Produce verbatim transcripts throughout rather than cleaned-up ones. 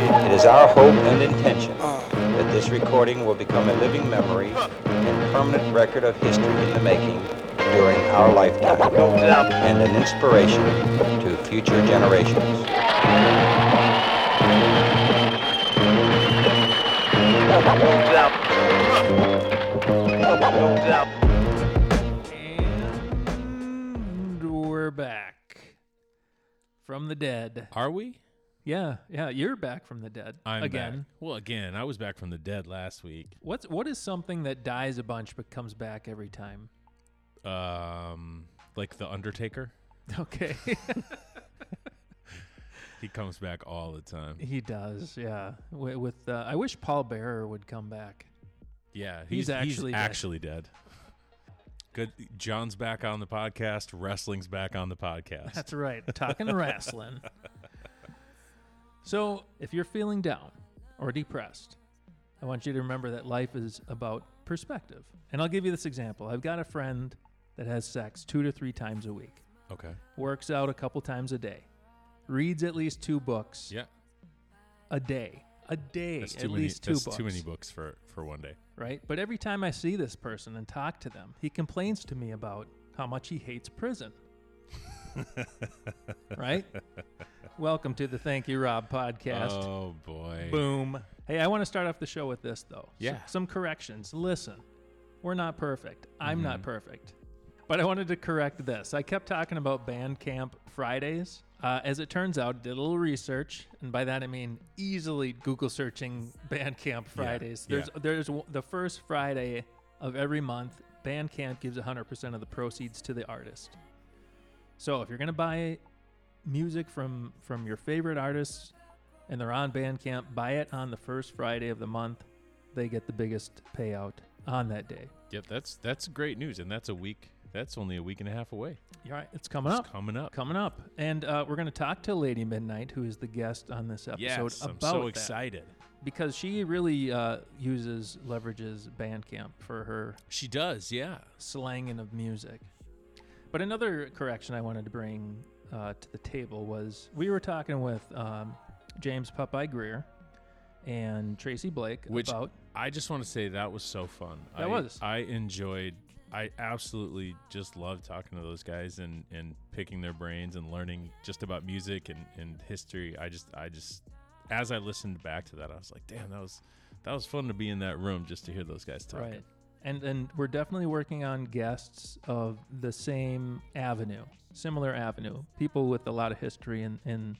It is our hope and intention that this recording will become a living memory and permanent record of history in the making during our lifetime, and an inspiration to future generations. And we're back from the dead. Are we? Yeah, yeah, you're back from the dead I'm again. back. Well, again, I was back from the dead last week. What's what is something that dies a bunch but comes back every time? Um, like the Undertaker. Okay. He comes back all the time. He does, yeah. With, with uh, I wish Paul Bearer would come back. Yeah, He's he's, actually he's dead. actually dead. Good. John's back on the podcast. Wrestling's back on the podcast. That's right. Talking wrestling. So, if you're feeling down or depressed, I want you to remember that life is about perspective. And I'll give you this example. I've got a friend that has sex two to three times a week, Okay. works out a couple times a day, reads at least two books Yeah. a day. A day, That's at too many. least two That's books. too many books for for one day. Right? But every time I see this person and talk to them, he complains to me about how much he hates prison. Right? Welcome to the Thank You, Rob podcast. Oh boy. Boom. Hey, I want to start off the show with this, though. Yeah. S- some corrections. Listen, we're not perfect. I'm not Mhm. perfect. But I wanted to correct this. I kept talking about Bandcamp Fridays. Uh, as it turns out, did a little research, and by that I mean easily Google searching Bandcamp Fridays. Yeah, There's there's w- the first Friday of every month. Bandcamp gives one hundred percent of the proceeds to the artist. So if you're gonna buy music from from your favorite artists and they're on Bandcamp, buy it on the first Friday of the month. They get the biggest payout on that day. Yep. That's that's great news, and that's a week. That's only a week and a half away. You're right. It's coming It's up. coming up. Coming up. And uh, we're going to talk to Lady Midnight, who is the guest on this episode, Yes, I'm about so that. excited. Because she really uh, uses, leverages Bandcamp for her She does. Yeah. slanging of music. But another correction I wanted to bring uh, to the table was we were talking with um, James Popeye Greer and Tracy Blake Which about... I just want to say that was so fun. That I, was. I enjoyed. I absolutely just loved talking to those guys and, and picking their brains and learning just about music and, and history. I just I just as I listened back to that, I was like, damn, that was that was fun to be in that room just to hear those guys talking. Right. And and we're definitely working on guests of the same avenue, similar avenue, people with a lot of history in, in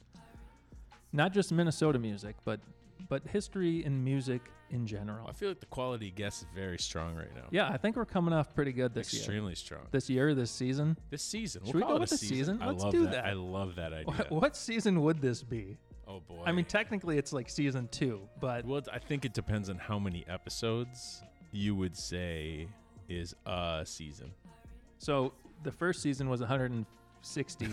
not just Minnesota music, but but history in music in general. I feel like the quality guest is very strong right now. Yeah, I think we're coming off pretty good this year. Extremely strong. This year, this season. This season. Should we'll we call go it with a the season? I Let's love do that. that. I love that idea. What, what season would this be? Oh boy. I mean, technically, it's like season two, but Well, I think it depends on how many episodes you would say is a season. so the first season was one hundred sixty.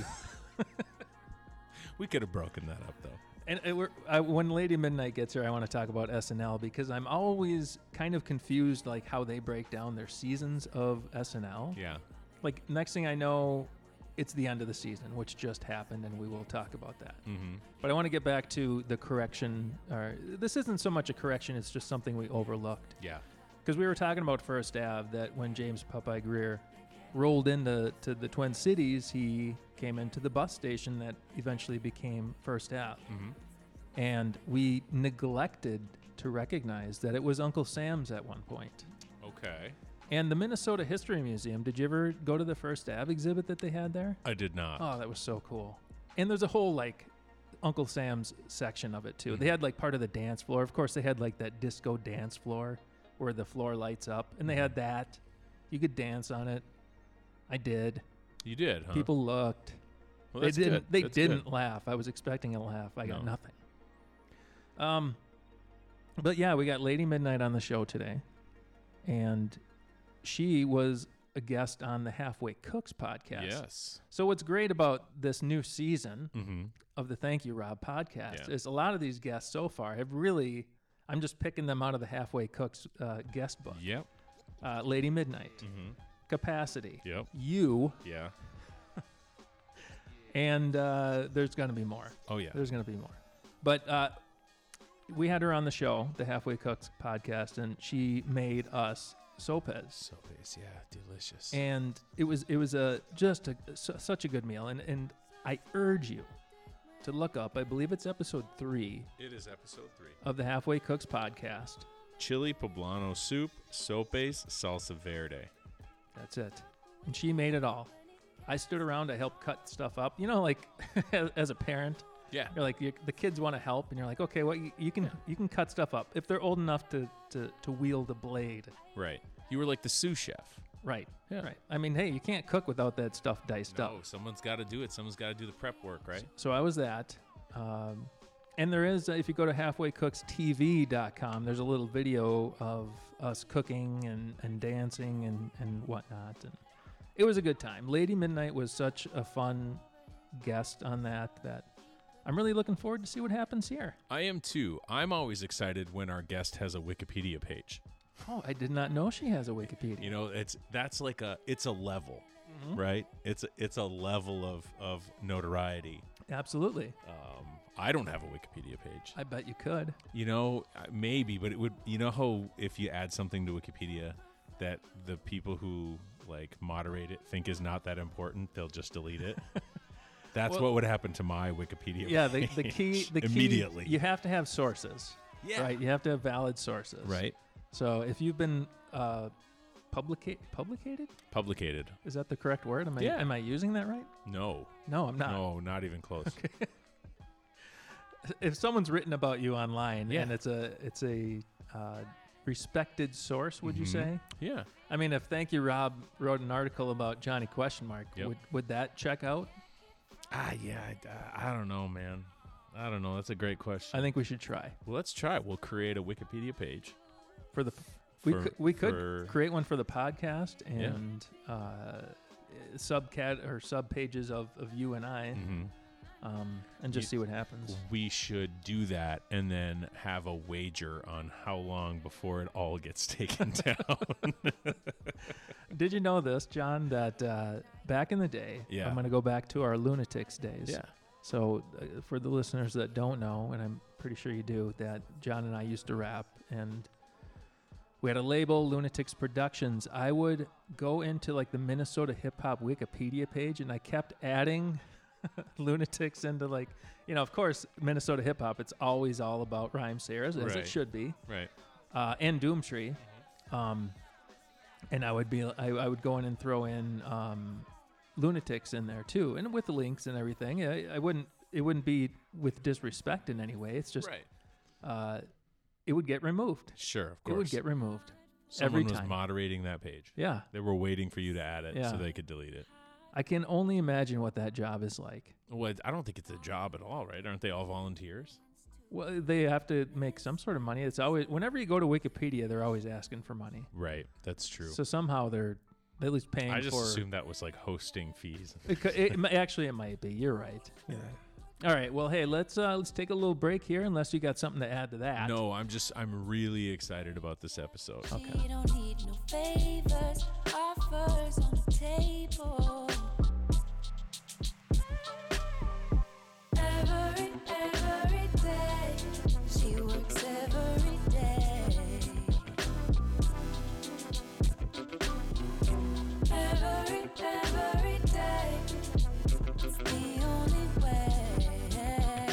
We could have broken that up, though. And it, we're, I, when Lady Midnight gets here, I want to talk about S N L because I'm always kind of confused, like how they break down their seasons of S N L. Yeah. Like next thing I know, it's the end of the season, which just happened, and we will talk about that. Mm-hmm. But I want to get back to the correction. Or this isn't so much a correction; it's just something we overlooked. Yeah. Because we were talking about First Ave, that when James Popeye Greer rolled into to the Twin Cities, he came into the bus station that eventually became First Ave. Mm-hmm. And we neglected to recognize that it was Uncle Sam's at one point. Okay. And the Minnesota History Museum, did you ever go to the First Ave exhibit that they had there? I did not. Oh, that was so cool. And there's a whole, like, Uncle Sam's section of it, too. Mm-hmm. They had, like, part of the dance floor. Of course, they had, like, that disco dance floor where the floor lights up. And they had that. You could dance on it. I did. You did, huh? People looked. well, they that's didn't. good. They That's didn't good. laugh. I was expecting a laugh. I got No. nothing. Um, but yeah, we got Lady Midnight on the show today, and she was a guest on the Halfway Cooks podcast. Yes. So what's great about this new season Mm-hmm. of the Thank You Rob podcast Yeah. is a lot of these guests so far have really. I'm just picking them out of the Halfway Cooks uh, guest book. Yep. Uh, Lady Midnight, Mm-hmm. Capacity, Yep. you, Yeah. and uh, there's going to be more. Oh yeah. There's going to be more. But uh, we had her on the show, the Halfway Cooks podcast, and she made us sopes. Sopes, yeah, delicious. And it was it was a just a, su- such a good meal. And, and I urge you to look up, I believe it's episode three It is episode three. of the Halfway Cooks podcast. Chili poblano soup, sopes, salsa verde. That's it. And she made it all. I stood around, I helped cut stuff up. You know, like as, as a parent, Yeah. you're like, you the kids want to help, and you're like, okay, well, you, you can you can cut stuff up if they're old enough to, to, to wield a blade. Right. You were like the sous chef. Right. Yeah. Right. I mean, hey, you can't cook without that stuff diced No, up. someone's got to do it. Someone's got to do the prep work, right? So I was that. Um, and there is, uh, if you go to halfway cooks t v dot com, there's a little video of us cooking and, and dancing and, and whatnot. And it was a good time. Lady Midnight was such a fun guest on that that I'm really looking forward to see what happens here. I am too. I'm always excited when our guest has a Wikipedia page. Oh, I did not know she has a Wikipedia. You know, it's that's like a it's a level, Mhm. right? It's a, it's a level of of notoriety. Absolutely. Um, I don't have a Wikipedia page. I bet you could. You know, uh, maybe, but it would. You know how if you add something to Wikipedia that the people who like moderate it think is not that important, they'll just delete it. That's Well- what would happen to my Wikipedia. Yeah, the, the page key the key, immediately. you have to have sources. Yeah. Right. You have to have valid sources. Right. So if you've been uh, publica- publicated, Publicated. is that the correct word? Am I Yeah. am I using that right? No. No, I'm not. No, not even close. If someone's written about you online Yeah. and it's a it's a uh, respected source, would you Mhm. say? Yeah. I mean, if Thank You Rob wrote an article about Johnny Question Mark, Yep. would would that check out? Ah, yeah. I, I don't know, man. I don't know. That's a great question. I think we should try well, let's try it. We'll create a Wikipedia page. for the. We For- could we could for- create one for the podcast Yeah. and uh, subcat or sub pages of, of you and I, Mhm. um, and just You- see what happens. We should do that and then have a wager on how long before it all gets taken down. Did you know this, John? That uh, back in the day, Yeah. I'm going to go back to our Lunatics days. Yeah. So uh, for the listeners that don't know, and I'm pretty sure you do, that John and I used to rap, and we had a label, Lunatics Productions. I would go into like the Minnesota hip hop Wikipedia page, and I kept adding Lunatics into like, you know, of course, Minnesota hip hop. It's always all about rhyme sayers, as Right. it should be, Right. uh, and Doomtree. Um, and I would be, I, I would go in and throw in um, Lunatics in there too, and with the links and everything. I, I wouldn't, it wouldn't be with disrespect in any way. It's just, right. uh, it would get removed. Sure, of It course. would get removed. Someone every was time. moderating that page. Yeah. They were waiting for you to add it Yeah. so they could delete it. I can only imagine what that job is like. Well, I don't think it's a job at all, right? Aren't they all volunteers? Well, they have to make some sort of money. It's always, whenever you go to Wikipedia, they're always asking for money. Right. That's true. So somehow they're at least paying I just for. assumed that was like hosting fees. It, cou- it, mi- actually, it might be. You're right. You're right. All right. Well, hey, let's uh, let's take a little break here, unless you got something to add to that. No, I'm just I'm really excited about this episode. Okay. She don't need no favors, offers on the table. Every, every day, she works every day. Every, every day, it's the only way.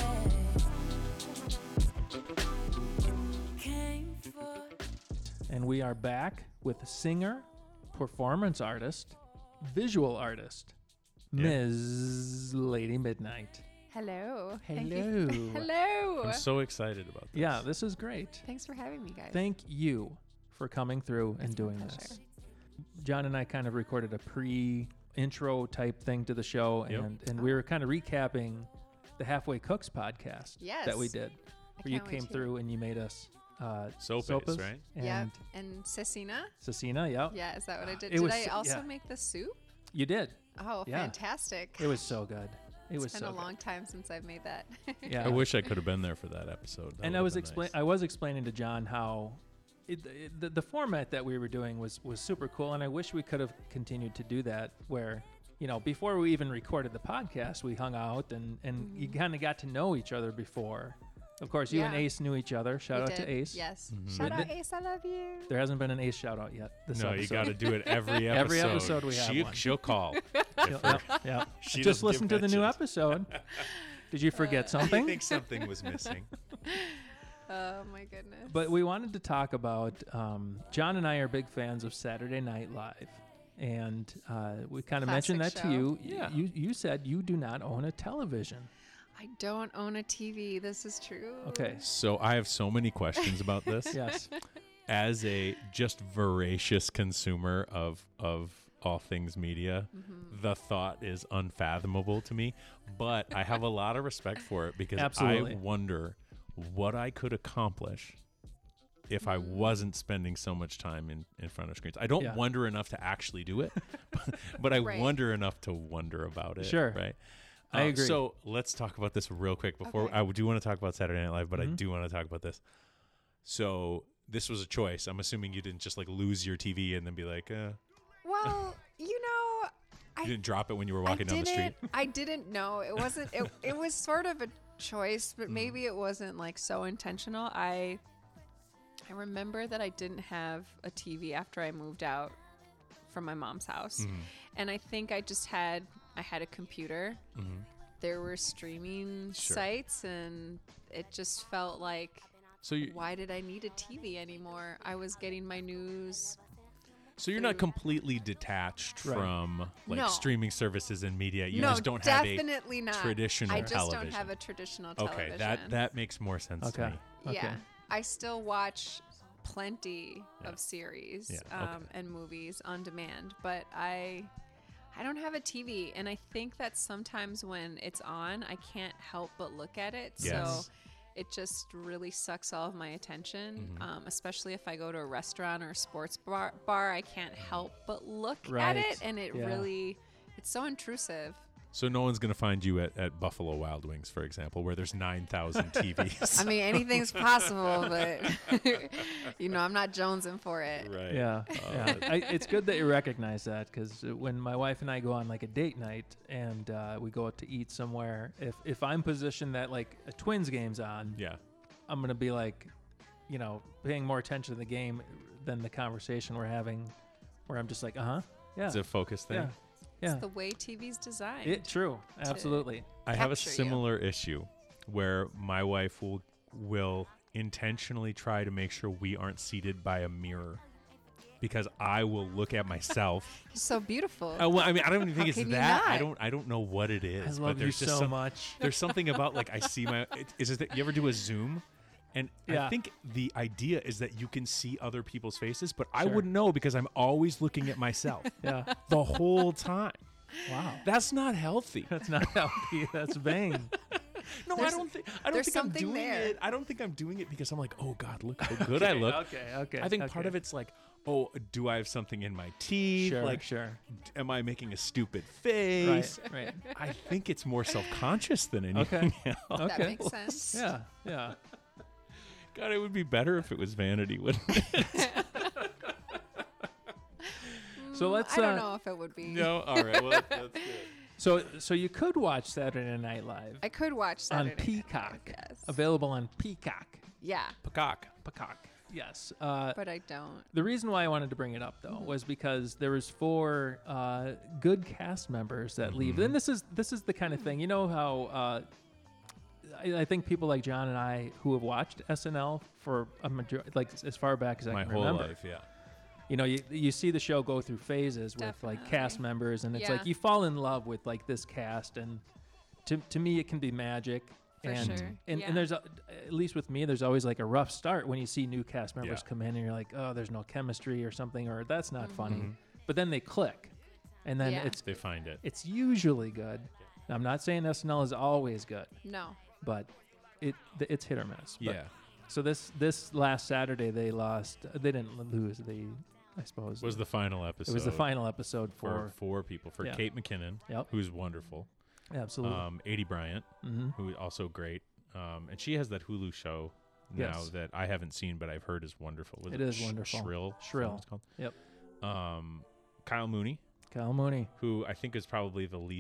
Came for And we are back with singer, performance artist, visual artist, Yeah. Miz Lady Midnight. Hello. Thank Hello. you. Hello. I'm so excited about this. Yeah, this is great. Thanks for having me, guys. Thank you for coming through and It's my doing pleasure. this. John and I kind of recorded a pre-intro type thing to the show, Yep. and, and we were kind of recapping the Halfway Cooks podcast that we Yes. did, I where you can't wait came to. through and you made us uh, Sopes, sopas right? And Yep. And Cecina. Cecina, yeah. Yeah, is that what I did? It Did was I so- also yeah. make the soup? You did. Oh, Yeah. fantastic. It was so good. It It's was been so a good. long time since I've made that. Yeah. I wish I could have been there for that episode. That and I would've was been explain nice. I was explaining to John how it, it, the, the format that we were doing was was super cool, and I wish we could have continued to do that where, you know, before we even recorded the podcast, we hung out and and you kind of got to know each other before Of course, you and Yeah. Ace knew each other. Shout We out did. to Ace. Yes. Mhm. Shout But out the- Ace, I love you. There hasn't been an Ace shout out yet. This no, episode. you got to do it every episode. Every episode we have she, one. She'll call. She'll- yep, yep. She Just doesn't listen give to the new mentions. episode. Did you forget I something? think something was missing. Oh my goodness. But we wanted to talk about. Um, John and I are big fans of Saturday Night Live, and uh, we kind of mentioned that Classic to show. you. Yeah. You you said you do not own a television. I don't own a T V. This is true. Okay. So I have so many questions about this. Yes. As a just voracious consumer of of all things media, Mm-hmm. the thought is unfathomable to me. But I have a lot of respect for it because Absolutely. I wonder what I could accomplish if I Mm-hmm. wasn't spending so much time in, in front of screens. I don't Yeah. wonder enough to actually do it, but, but I Right. wonder enough to wonder about it. Sure. Right. I Uh, agree. So let's talk about this real quick before Okay. I do want to talk about Saturday Night Live, but I Mhm. do want to talk about this. So this was a choice. I'm assuming you didn't just like lose your T V and then be like, uh, Well, you know, you I didn't drop it when you were I walking down the street. didn't. I didn't know. It wasn't. It, it was sort of a choice, but maybe it wasn't like so intentional. I I remember that I didn't have a T V after I moved out from my mom's house, Mhm. and I think I just had I had a computer. Mhm. There were streaming Sure. sites, and it just felt like, So you, why did I need a T V anymore? I was getting my news. so you're not through- completely detached Right. from like No. streaming services and media. You no, just don't have a definitely not. traditional I just television. don't have a traditional Okay, television. that that makes more sense to Okay. me. Okay. Yeah, I still watch plenty Yeah. of series Yeah, um, okay. and movies on demand, but I I don't have a T V, and I think that sometimes when it's on, I can't help but look at it. Yes. So it just really sucks all of my attention, Mhm. um, especially if I go to a restaurant or a sports bar. bar I can't help but look Right. at it, and it Yeah. really it's so intrusive. So no one's gonna find you at, at Buffalo Wild Wings, for example, where there's nine thousand T Vs. I mean, anything's possible, but you know, I'm not jonesing for it. right. Yeah, Uh, yeah. I, it's good that you recognize that because when my wife and I go on like a date night and uh, we go out to eat somewhere, if if I'm positioned that like a Twins game's on, Yeah. I'm gonna be like, you know, paying more attention to the game than the conversation we're having, where I'm just like, uh huh, yeah, It's a focus thing. yeah, yeah. It's the way T V's designed. It true, absolutely. I have a capture you. similar issue where my wife will will intentionally try to make sure we aren't seated by a mirror because I will look at myself. so beautiful. Uh, well, I mean, I don't even think How it's can you that. I not? don't. I don't know what it is. I but love you there's just so some, much. There's something about like I see my. It, is it that you ever do a Zoom? And Yeah. I think the idea is that you can see other people's faces, but I Sure. wouldn't know because I'm always looking at myself Yeah, the whole time. wow. That's not healthy. That's not healthy. That's vain. No, There's- I don't think. I don't there's think I'm something doing there. it. I don't think I'm doing it because I'm like, oh God, look how good I look. Okay, okay. I think part okay. of it's like, oh, do I have something in my teeth? Sure, like, sure. am I making a stupid Right, face? right. I think it's more self-conscious than anything Okay. else. That Okay. makes sense. Yeah, yeah. God, it would be better if it was vanity, wouldn't it? So Mm, let's, I don't uh, know if it would be. no, all right. Well, that's, that's good. So, so you could watch Saturday Night Live I could watch on Saturday Night Peacock. Live, Yes. Available on Peacock. Yeah, Peacock. Peacock. Yes. Uh, but I don't. the reason why I wanted to bring it up though was because there was four uh, good cast members that leave, Mhm. and this is this is the kind of thing. You know how uh, I, I think people like John and I who have watched S N L for a major like as far back as I My can whole remember. life, yeah. You know, you, you see the show go through phases with like cast Definitely. members, and it's Yeah. like you fall in love with like this cast, and to to me it can be magic. For and, sure. and Yeah. and there's a, at least with me, there's always like a rough start when you see new cast members Yeah. come in, and you're like, oh, there's no chemistry or something, or that's not funny. Mhm. But then they click, and then Yeah. it's They find it. it's usually good. Now, I'm not saying S N L is always good, No. but it th- it's hit or miss. But- Yeah. So this this last Saturday they lost. They didn't lose. They I suppose Was the final episode. it was the final episode for for four people. For Yeah. Kate McKinnon, Yep. who's wonderful. absolutely. Um, Adie Bryant, hmm who also great. Um, and she has that Hulu show now Yes. that I haven't seen, but I've heard is wonderful. Was It is Sh- wonderful. Shrill. is that Shrill. what it's called? Yep. Um, Kyle Mooney, Kyle Mooney. who I think is probably the least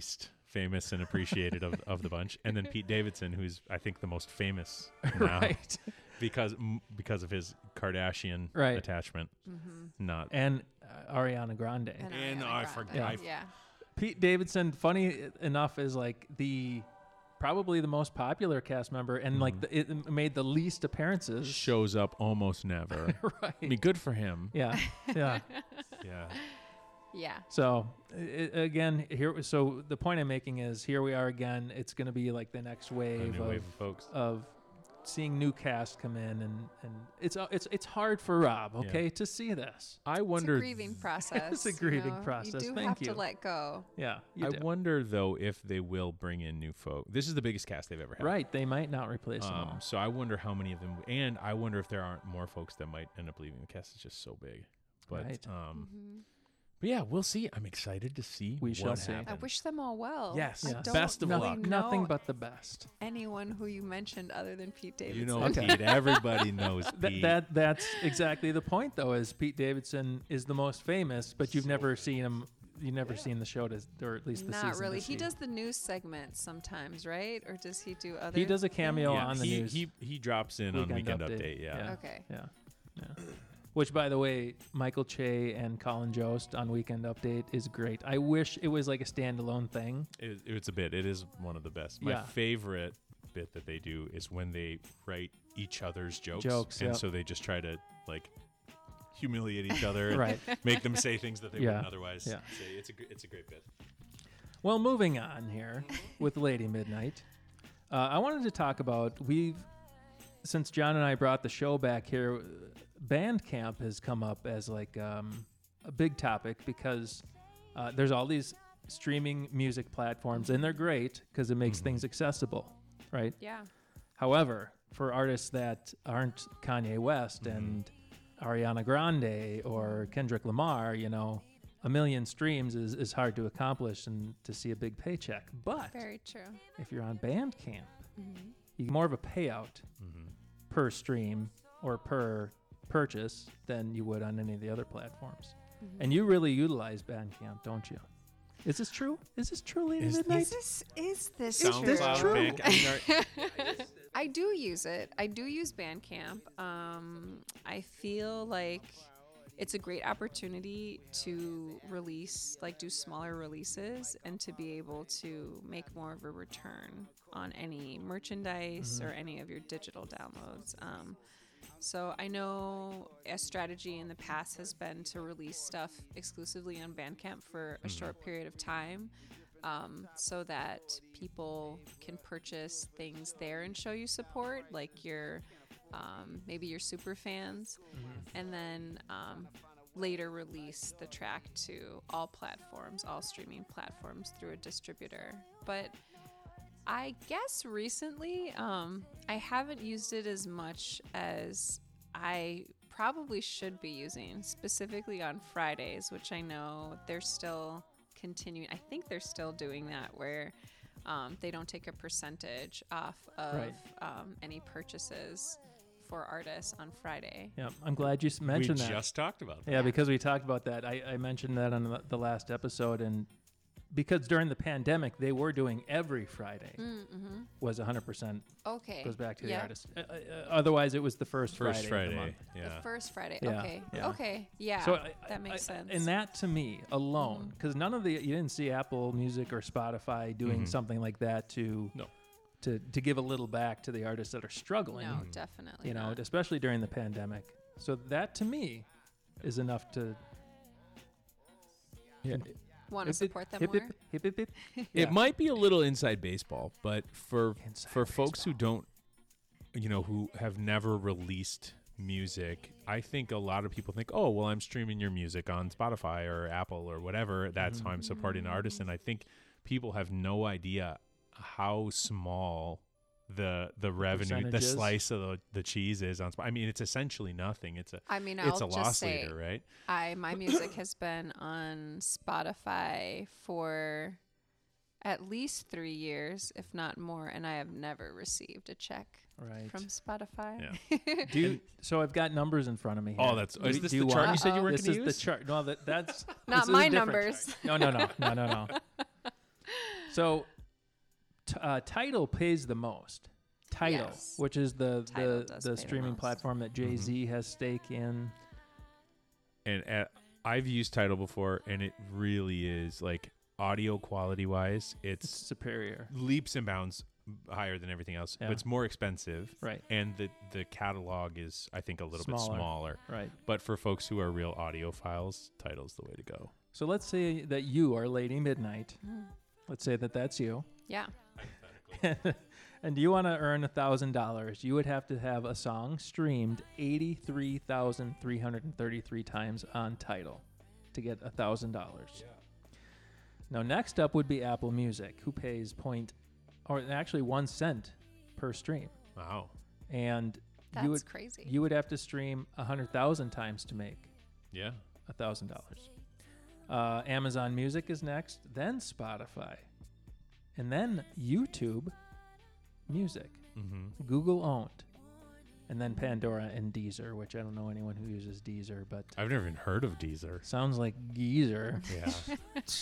famous and appreciated of of the bunch, and then Pete Davidson, who's I think the most famous now right. because m- because of his Kardashian Right. attachment. Mm-hmm. Not And uh, Ariana Grande. And And Ariana I Grande. forgot- Yeah. I f- yeah. Pete Davidson, funny enough, is like the probably the most popular cast member, and like the, it made the least appearances. shows up almost never. right. I mean, good for him. yeah. Yeah. Yeah. Yeah. So i again, here. So the point I'm making is, here we are again. It's going to be like the next A wave new of, wave of folks. of seeing new cast come in, and and it's uh, it's it's hard for Rob, okay, to see this. I It's a wonder. grieving process. a you grieving know? process. You do Thank have you. to let go. Yeah, you I do. wonder though if they will bring in new folk. This is the biggest cast they've ever had. Right, they might not replace them Um, all. so I wonder how many of them, and I wonder if there aren't more folks that might end up leaving. The cast is just so big. But Right. um, Mhm. but yeah, we'll see. I'm excited to see. We what shall see. I I happens. wish them all well. Yes. I Yes. don't Best of really luck. know Nothing but the best. anyone who you mentioned other than Pete Davidson. You know, Okay. Pete. Everybody knows That, Pete. that that's exactly the point, though. Is Pete Davidson is the most famous, but you've So never seen him. You've never seen the show, to, or at least the Not season. really. to He see. does the news segments sometimes, right? Or does he do other? He does a cameo yeah, on the he, news. He he drops in on Weekend Update. Yeah. Yeah. Okay. Yeah, yeah. Which, by the way, Michael Che and Colin Jost on Weekend Update is great. I wish it was like a standalone thing. It, it's a bit. It is one of the best. My Yeah. favorite bit that they do is when they write each other's jokes, Jokes, and yeah. so they just try to like humiliate each other, and Right. make them say things that they Yeah. wouldn't otherwise Yeah. say. It's a gr- it's a great bit. Well, moving on here with Lady Midnight, uh, I wanted to talk about we've since John and I brought the show back here, Bandcamp has come up as like um, a big topic because uh, there's all these streaming music platforms, and they're great because it makes Mhm. things accessible, right? Yeah. However, for artists that aren't Kanye West Mhm. and Ariana Grande or Kendrick Lamar, you know, a million streams is, is hard to accomplish and to see a big paycheck. But Very true. if you're on Bandcamp, Mm-hmm. you get more of a payout Mm-hmm. per stream or per purchase than you would on any of the other platforms. Mm-hmm. And you really utilize Bandcamp, don't you? Is this true? Is this true, Lady Is Midnight? Is this is this Sounds this true? true? Bank- I mean, are- I do use it. I do use Bandcamp. Um, I feel like it's a great opportunity to release, like do smaller releases, and to be able to make more of a return on any merchandise Mhm. or any of your digital downloads. Um, so I know a strategy in the past has been to release stuff exclusively on Bandcamp for a Mhm. short period of time. Um, so that people can purchase things there and show you support, like your um, maybe your super fans, and then um, later release the track to all platforms, all streaming platforms through a distributor. But I guess recently um, I haven't used it as much as I probably should be using, specifically on Fridays, which I know they're still continuing. I think they're still doing that, where um, they don't take a percentage off of Right. um, any purchases for artists on Friday. Yeah, I'm glad you s- we mentioned that. just talked about that. Yeah, because we talked about that. I, I mentioned that on the, the last episode, and because during the pandemic they were doing every Friday Mm-hmm. was one hundred percent Okay. goes back to the Yeah. artist. Uh, uh, otherwise, it was the first, First Friday. Of the Friday. month. The Yeah. first Friday. Yeah, Okay. yeah. Okay. Yeah. So I- that makes I- sense. And that to me alone, Mhm. because none of the you didn't see Apple Music or Spotify doing Mhm. something like that to No. to to give a little back to the artists that are struggling. no, Mhm. definitely. You know, not. especially during the pandemic. So that to me is enough to Yeah. Want to It- it- support them hip, more? hip, hip, hip, hip. It Yeah. might be a little inside baseball, but for Inside for folks who baseball. don't, you know, who have never released music, I think a lot of people think, oh, well, I'm streaming your music on Spotify or Apple or whatever. That's how I'm supporting an artist. And I think people have no idea how small the the revenue, the percentage is. slice of the, the cheese is on Spotify. I mean, it's essentially nothing. It's a I mean, I'll it's a just loss say, leader, right? I my music has been on Spotify for at least three years, if not more, and I have never received a check Right. from Spotify. Do you, so I've got numbers in front of me. Oh, here. that's- Do is you- this do you the chart want- you said you weren't This gonna is use? the chart. No, that that's Not this is a my different numbers. chart. No, no, no, no, no, no. So, t- uh, Tidal pays the most. Tidal, Yes. which is the Tidal the, does the pay the streaming most. platform that Jay Z has stake in. And at, I've used Tidal before, and it really is like audio quality wise, It's it's superior, leaps and bounds higher than everything else. Yeah. But it's more expensive, right? and the the catalog is, I think, a little bit Smaller. smaller. Right. But for folks who are real audiophiles, Tidal's the way to go. So let's say that you are Lady Midnight. Mm. Let's say that that's you. Yeah. And you want to earn a thousand dollars, you would have to have a song streamed eighty-three thousand three hundred thirty-three times on Tidal to get a thousand dollars. Now, next up would be Apple Music, who pays point, or actually one cent per stream, Wow. and That's you would crazy. you would have to stream a hundred thousand times to make Yeah. a thousand dollars. Uh, Amazon Music is next, then Spotify, and then YouTube Music. Mm-hmm. Google owned, and then Pandora and Deezer, which I don't know anyone who uses Deezer, but I've never even heard of Deezer. sounds like geezer. Yeah.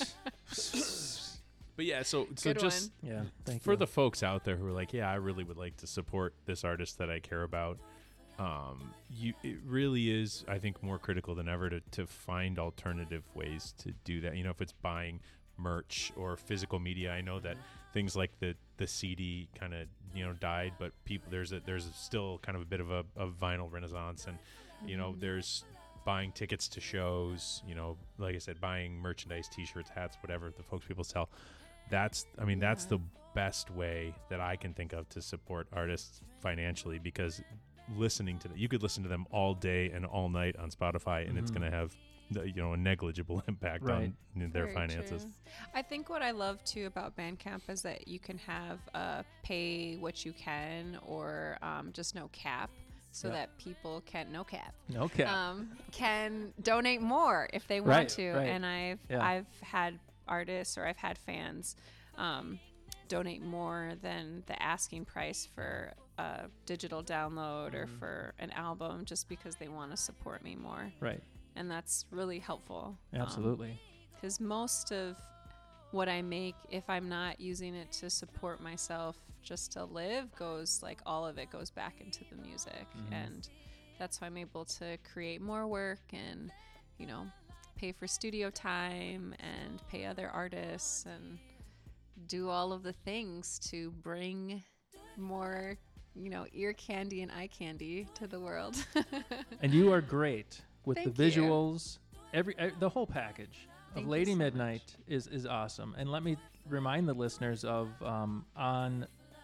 But yeah, so so Good just Yeah, thank for you. the folks out there who are like, yeah, I really would like to support this artist that I care about. Um, you, it really is, I think, more critical than ever to, to find alternative ways to do that. You know, if it's buying merch or physical media, I know that things like the, the C D kind of, you know, died, but people, there's a, there's still kind of a bit of a, a vinyl renaissance, and, you know, there's buying tickets to shows, you know, like I said, buying merchandise, t-shirts, hats, whatever the folks people sell. That's, I mean, that's Yeah. the best way that I can think of to support artists financially, because listening to them, you could listen to them all day and all night on Spotify, and it's Mhm. going to have, the, you know, a negligible impact Right. on their Very finances. true. I think what I love too about Bandcamp is that you can have uh, pay what you can, or um, just no cap, so Yeah. that people can no cap. no cap. um, can donate more if they want Right, to. right. And I've Yeah. I've had artists, or I've had fans um, donate more than the asking price for a digital download or Mhm. for an album, just because they want to support me more. Right, And that's really helpful. Um, absolutely. Because most of what I make, if I'm not using it to support myself just to live, goes like all of it goes back into the music. Mhm. And that's why I'm able to create more work and, you know, pay for studio time and pay other artists and do all of the things to bring more, you know, ear candy and eye candy to the world. And you are great with Thank the you. visuals, every uh, the whole package of Thank you Lady so much. Midnight is is awesome. And let me remind the listeners of um, on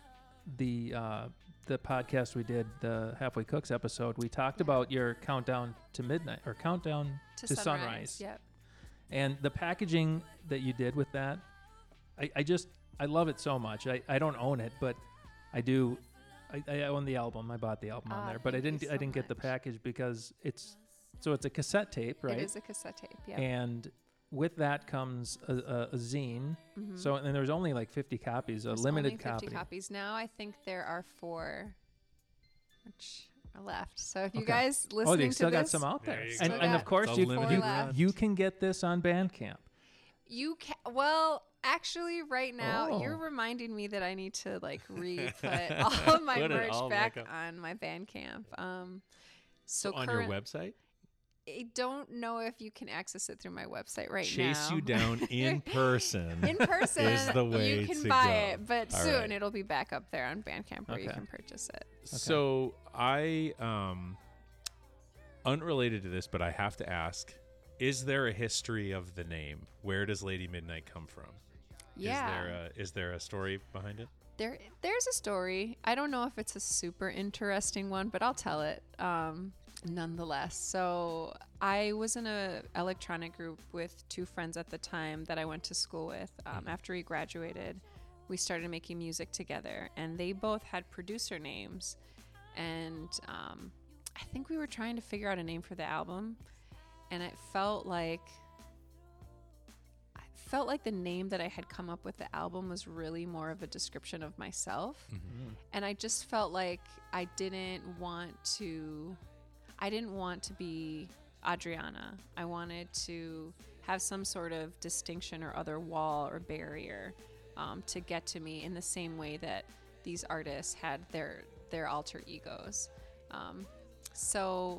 the uh, the podcast we did, the Halfway Cooks episode, we talked about your countdown to midnight or countdown to, to sunrise. sunrise. Yep. And the packaging that you did with that, I, I just I love it so much. I, I don't own it, but I do. I, I own the album. I bought the album on Ah, there, but I thank didn't you I so didn't get the much. package because it's so it's a cassette tape, right? It is a cassette tape. Yeah. And with that comes a, a, a zine. Mhm. So and there's only like fifty copies, a There's limited only fifty copy. copies now. I think there are four, which are left. So if you Okay. guys listening Oh, they to still got this, some out There there. you And, go. and of Still course got you, the you, limited run. you can get this on Bandcamp. you can. Well, actually, right now Oh. you're reminding me that I need to like re-put all of my Put it merch all back back up. on my Bandcamp. Um, so, on current- your website? I don't know if you can access it through my website right Chase now. you down in person. In person, is the way you can to buy go. it, but All soon right. it'll be back up there on Bandcamp where you Okay. can purchase it. So I, um, unrelated to this, but I have to ask: is there a history of the name? Where does Lady Midnight come from? Yeah. Is there a, is there a story behind it? There, there's a story. I don't know if it's a super interesting one, but I'll tell it um, nonetheless. So I was in a electronic group with two friends at the time that I went to school with. Um, after we graduated, we started making music together, and they both had producer names. And um, I think we were trying to figure out a name for the album, and it felt like felt like the name that I had come up with the album was really more of a description of myself. And I just felt like I didn't want to I didn't want to be Adriana. I wanted to have some sort of distinction or other wall or barrier um, to get to me in the same way that these artists had their their alter egos. Um, so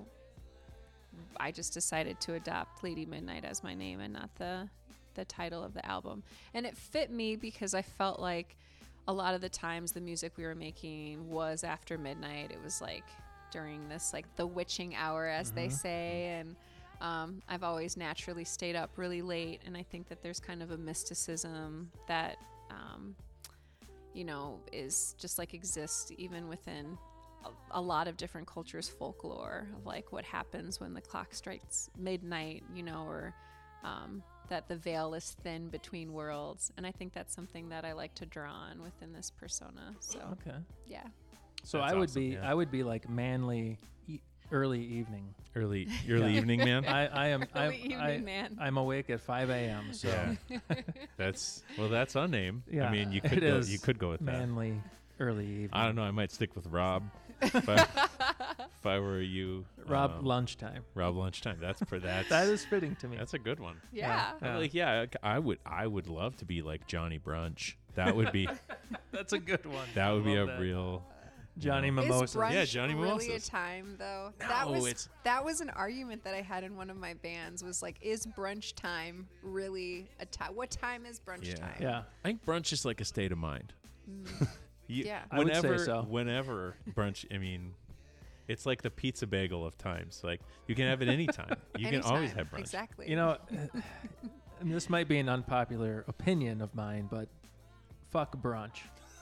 I just decided to adopt Lady Midnight as my name and not the the title of the album. And it fit me because I felt like a lot of the times the music we were making was after midnight. It was like during this like the witching hour, as mm-hmm. they say, and um, I've always naturally stayed up really late, and I think that there's kind of a mysticism that um, you know is just like exists even within a, a lot of different cultures' folklore of like what happens when the clock strikes midnight, you know, or um, that the veil is thin between worlds. And I think that's something that I like to draw on within this persona. So, okay. Yeah. So That's I would awesome, be, yeah. I would be like manly e- early evening. Early, early Yeah. evening, man. I, I am, I, Early evening I, man. I'm awake at five a.m. So Yeah. That's well, that's a name. yeah, I mean, you it could go, is you could go with that. manly early evening. I don't know. I might stick with Rob. If I, if I were you, Rob um, lunchtime. Rob lunchtime. That's for that's That is fitting to me. that's a good one. Yeah. Yeah. I'm Like yeah, I I would I would love to be like Johnny Brunch. That would be That's a good one. that would I be a love that. real Johnny you know, Mimosa. Is brunch Yeah, Johnny really Mimosas. a time though? No, that was it's- that was an argument that I had in one of my bands. Was like, is brunch time really a time? What time is brunch Yeah. time? Yeah. I think brunch is like a state of mind. You- Yeah. I would say Whenever, so. whenever brunch, I mean, it's like the pizza bagel of times. Like you can have it anytime. You can always Anytime. have brunch. Exactly. You know, and this might be an unpopular opinion of mine, but fuck brunch.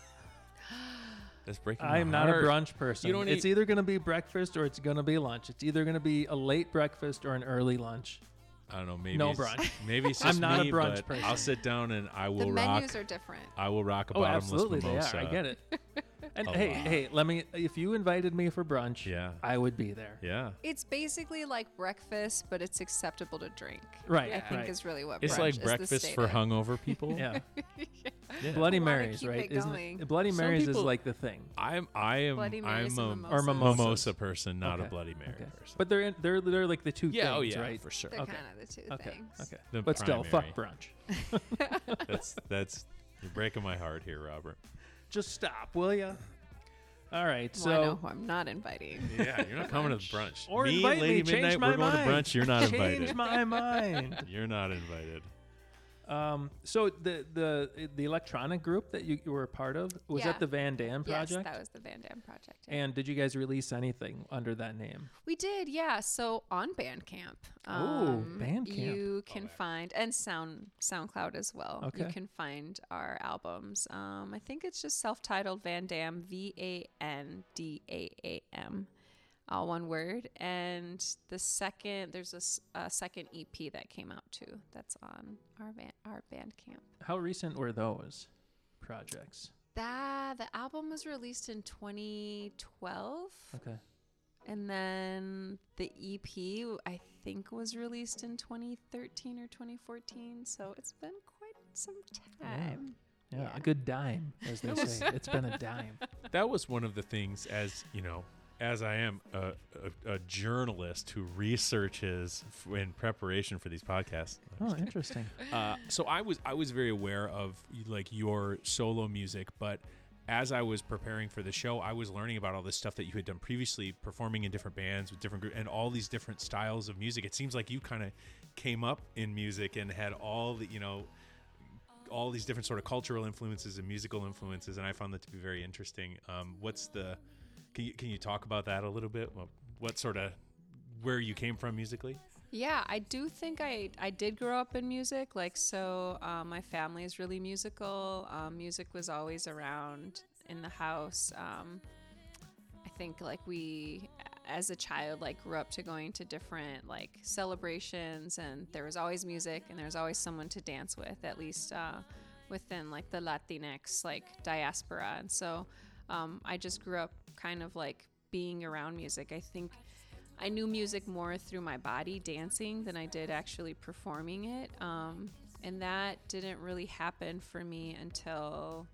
That's breaking my I'm not a heart. brunch person. You don't it's eat- either going to be breakfast or it's going to be lunch. It's either going to be a late breakfast or an early lunch. I don't know. Maybe No it's, brunch. Maybe it's I'm just not a me, brunch but person. I'll sit down and I the will rock. menus are different. I will rock a Oh, bottomless absolutely they mimosa. are. I get it. And A hey, lot. hey, let me. If you invited me for brunch, Yeah. I would be there. Yeah. It's basically like breakfast, but it's acceptable to drink. Right. I think right. is really what It's brunch like is the breakfast for stated. hungover people. Yeah. Yeah. Bloody Wanna Marys, keep right? it Isn't going. it? Bloody Some Marys is people- like the thing. I'm I am Bloody Marys I'm and a Or mimosas. mimosas. mimosa person, not a Okay, Bloody Mary Okay. person. But they're in, they're they're like the two yeah, things, oh yeah, right? for sure. They're Okay. kind of the two Okay. things. Okay. The But still, fuck primary. brunch. That's that's you're breaking my heart here, Robert. Just stop, will ya? All right. Well, I know So who I'm not inviting. Yeah, you're not coming to the brunch. or me, invite Lady me. Midnight, Change my we're going mind. to brunch. You're not Change invited. my mind. You're not invited. Um. So the the the electronic group that you, you were a part of was Yeah. that the Van Dam project? Yes, that was the Van Dam project. yeah. And did you guys release anything under that name? We did, yeah. So on Bandcamp, Ooh, um, Bandcamp. you can find and Sound SoundCloud as well. You Okay. can find our albums. Um, I think it's just self-titled Van Dam, V A N D A A M, all one word. And the second, there's a, s- a second E P that came out too. That's on our van, our Bandcamp. How recent were those projects? That the album was released in twenty twelve. Okay. And then the E P, I think, was released in twenty thirteen or twenty fourteen. So it's been quite some time. Yeah, Yeah. a good dime, as they say. It's been a dime. That was one of the things, as you know, as I am a, a, a journalist who researches f- in preparation for these podcasts. Oh, interesting. Uh, so I was I was very aware of like your solo music, but as I was preparing for the show, I was learning about all this stuff that you had done previously, performing in different bands with different groups and all these different styles of music. It seems like you kind of came up in music and had all the, you know, all these different sort of cultural influences and musical influences, and I found that to be very interesting. Um, what's the can you can you talk about that a little bit? What, what sort of where you came from musically? Yeah, I do think I, I did grow up in music. Like, so um, my family is really musical. Um, music was always around in the house. Um, I think like we, as a child, like grew up to going to different like celebrations, and there was always music and there was always someone to dance with, at least uh, within like the Latinx like diaspora. And so um, I just grew up kind of like being around music. I think I knew music more through my body dancing than I did actually performing it. Um, and that didn't really happen for me until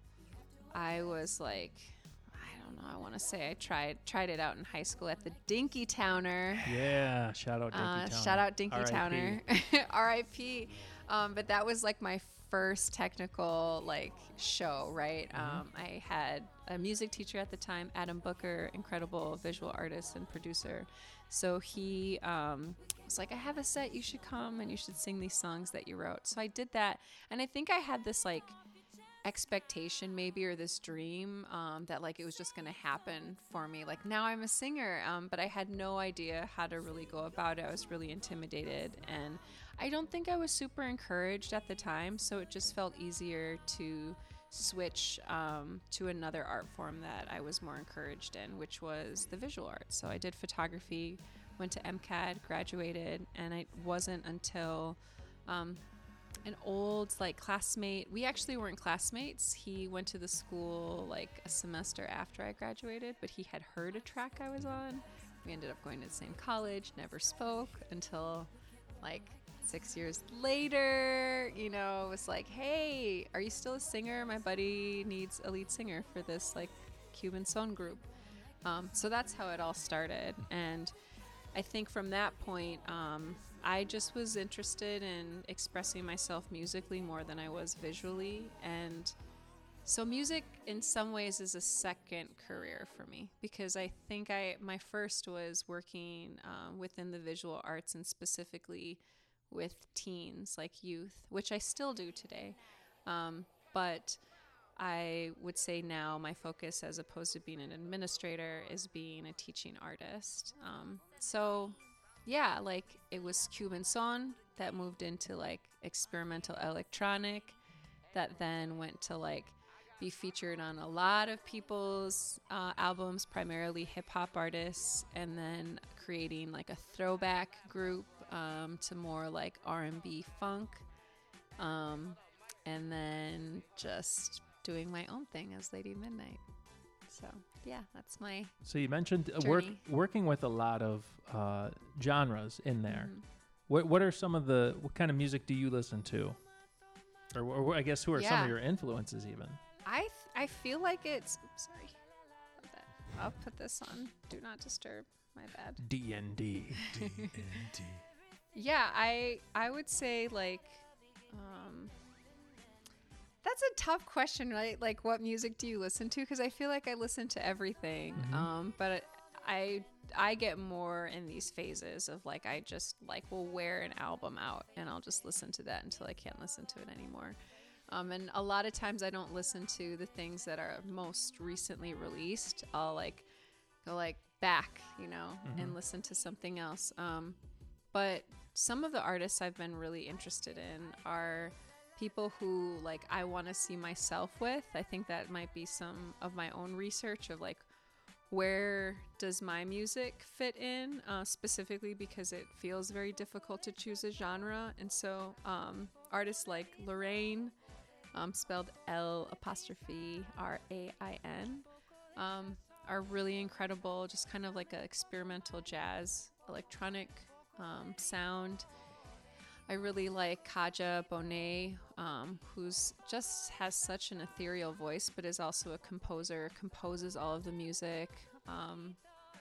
I was like, I don't know, I want to say I tried tried it out in high school at the Dinky Towner. Yeah, shout out Dinky Uh, Towner. shout out Dinky R I P. Towner. R I P Um, but that was like my first technical like show, right? Mm-hmm. Um, I had a music teacher at the time, Adam Booker, incredible visual artist and producer. So he um, was like, I have a set, you should come and you should sing these songs that you wrote. So I did that. And I think I had this like expectation maybe, or this dream um, that like it was just going to happen for me. Like now I'm a singer, um, but I had no idea how to really go about it. I was really intimidated, and I don't think I was super encouraged at the time. So it just felt easier to switch um, to another art form that I was more encouraged in, which was the visual arts. So I did photography, went to MCAD, graduated, and it wasn't until um, an old like classmate, we actually weren't classmates. He went to the school like a semester after I graduated, but he had heard a track I was on. We ended up going to the same college, never spoke until like six years later, you know, it was like, hey, are you still a singer? My buddy needs a lead singer for this like Cuban son group. Um, so that's how it all started. And I think from that point, um, I just was interested in expressing myself musically more than I was visually. And so music in some ways is a second career for me, because I think I my first was working um, within the visual arts, and specifically with teens, like youth, which I still do today. Um, but I would say now my focus, as opposed to being an administrator, is being a teaching artist. Um, so yeah, like it was Cuban son that moved into like experimental electronic, that then went to like be featured on a lot of people's uh, albums, primarily hip hop artists, and then creating like a throwback group um, to more like R and B funk, um, and then just doing my own thing as Lady Midnight. So yeah, that's my So you mentioned uh, work, journey. working with a lot of uh, genres in there. Mhm. What what are some of the what kind of music do you listen to, or, or I guess who are some Yeah. of your influences even? I th- I feel like it's sorry. About that. I'll put this on Do Not Disturb. My bad. D and D. D N D. Yeah, I I would say like um that's a tough question, right? Like what music do you listen to? Because I feel like I listen to everything. Mhm. Um but I I get more in these phases of like I just like will wear an album out and I'll just listen to that until I can't listen to it anymore. Um, and a lot of times I don't listen to the things that are most recently released. I'll like go like back, you know, and listen to something else. Um, but some of the artists I've been really interested in are people who like I want to see myself with. I think that might be some of my own research of like where does my music fit in, uh, specifically because it feels very difficult to choose a genre. And so um, artists like Lorraine, um, spelled L apostrophe R A I N, um, are really incredible, just kind of like an experimental jazz electronic um, sound. I really like Kaja Bonet, um, who's just has such an ethereal voice, but is also a composer, composes all of the music. Um,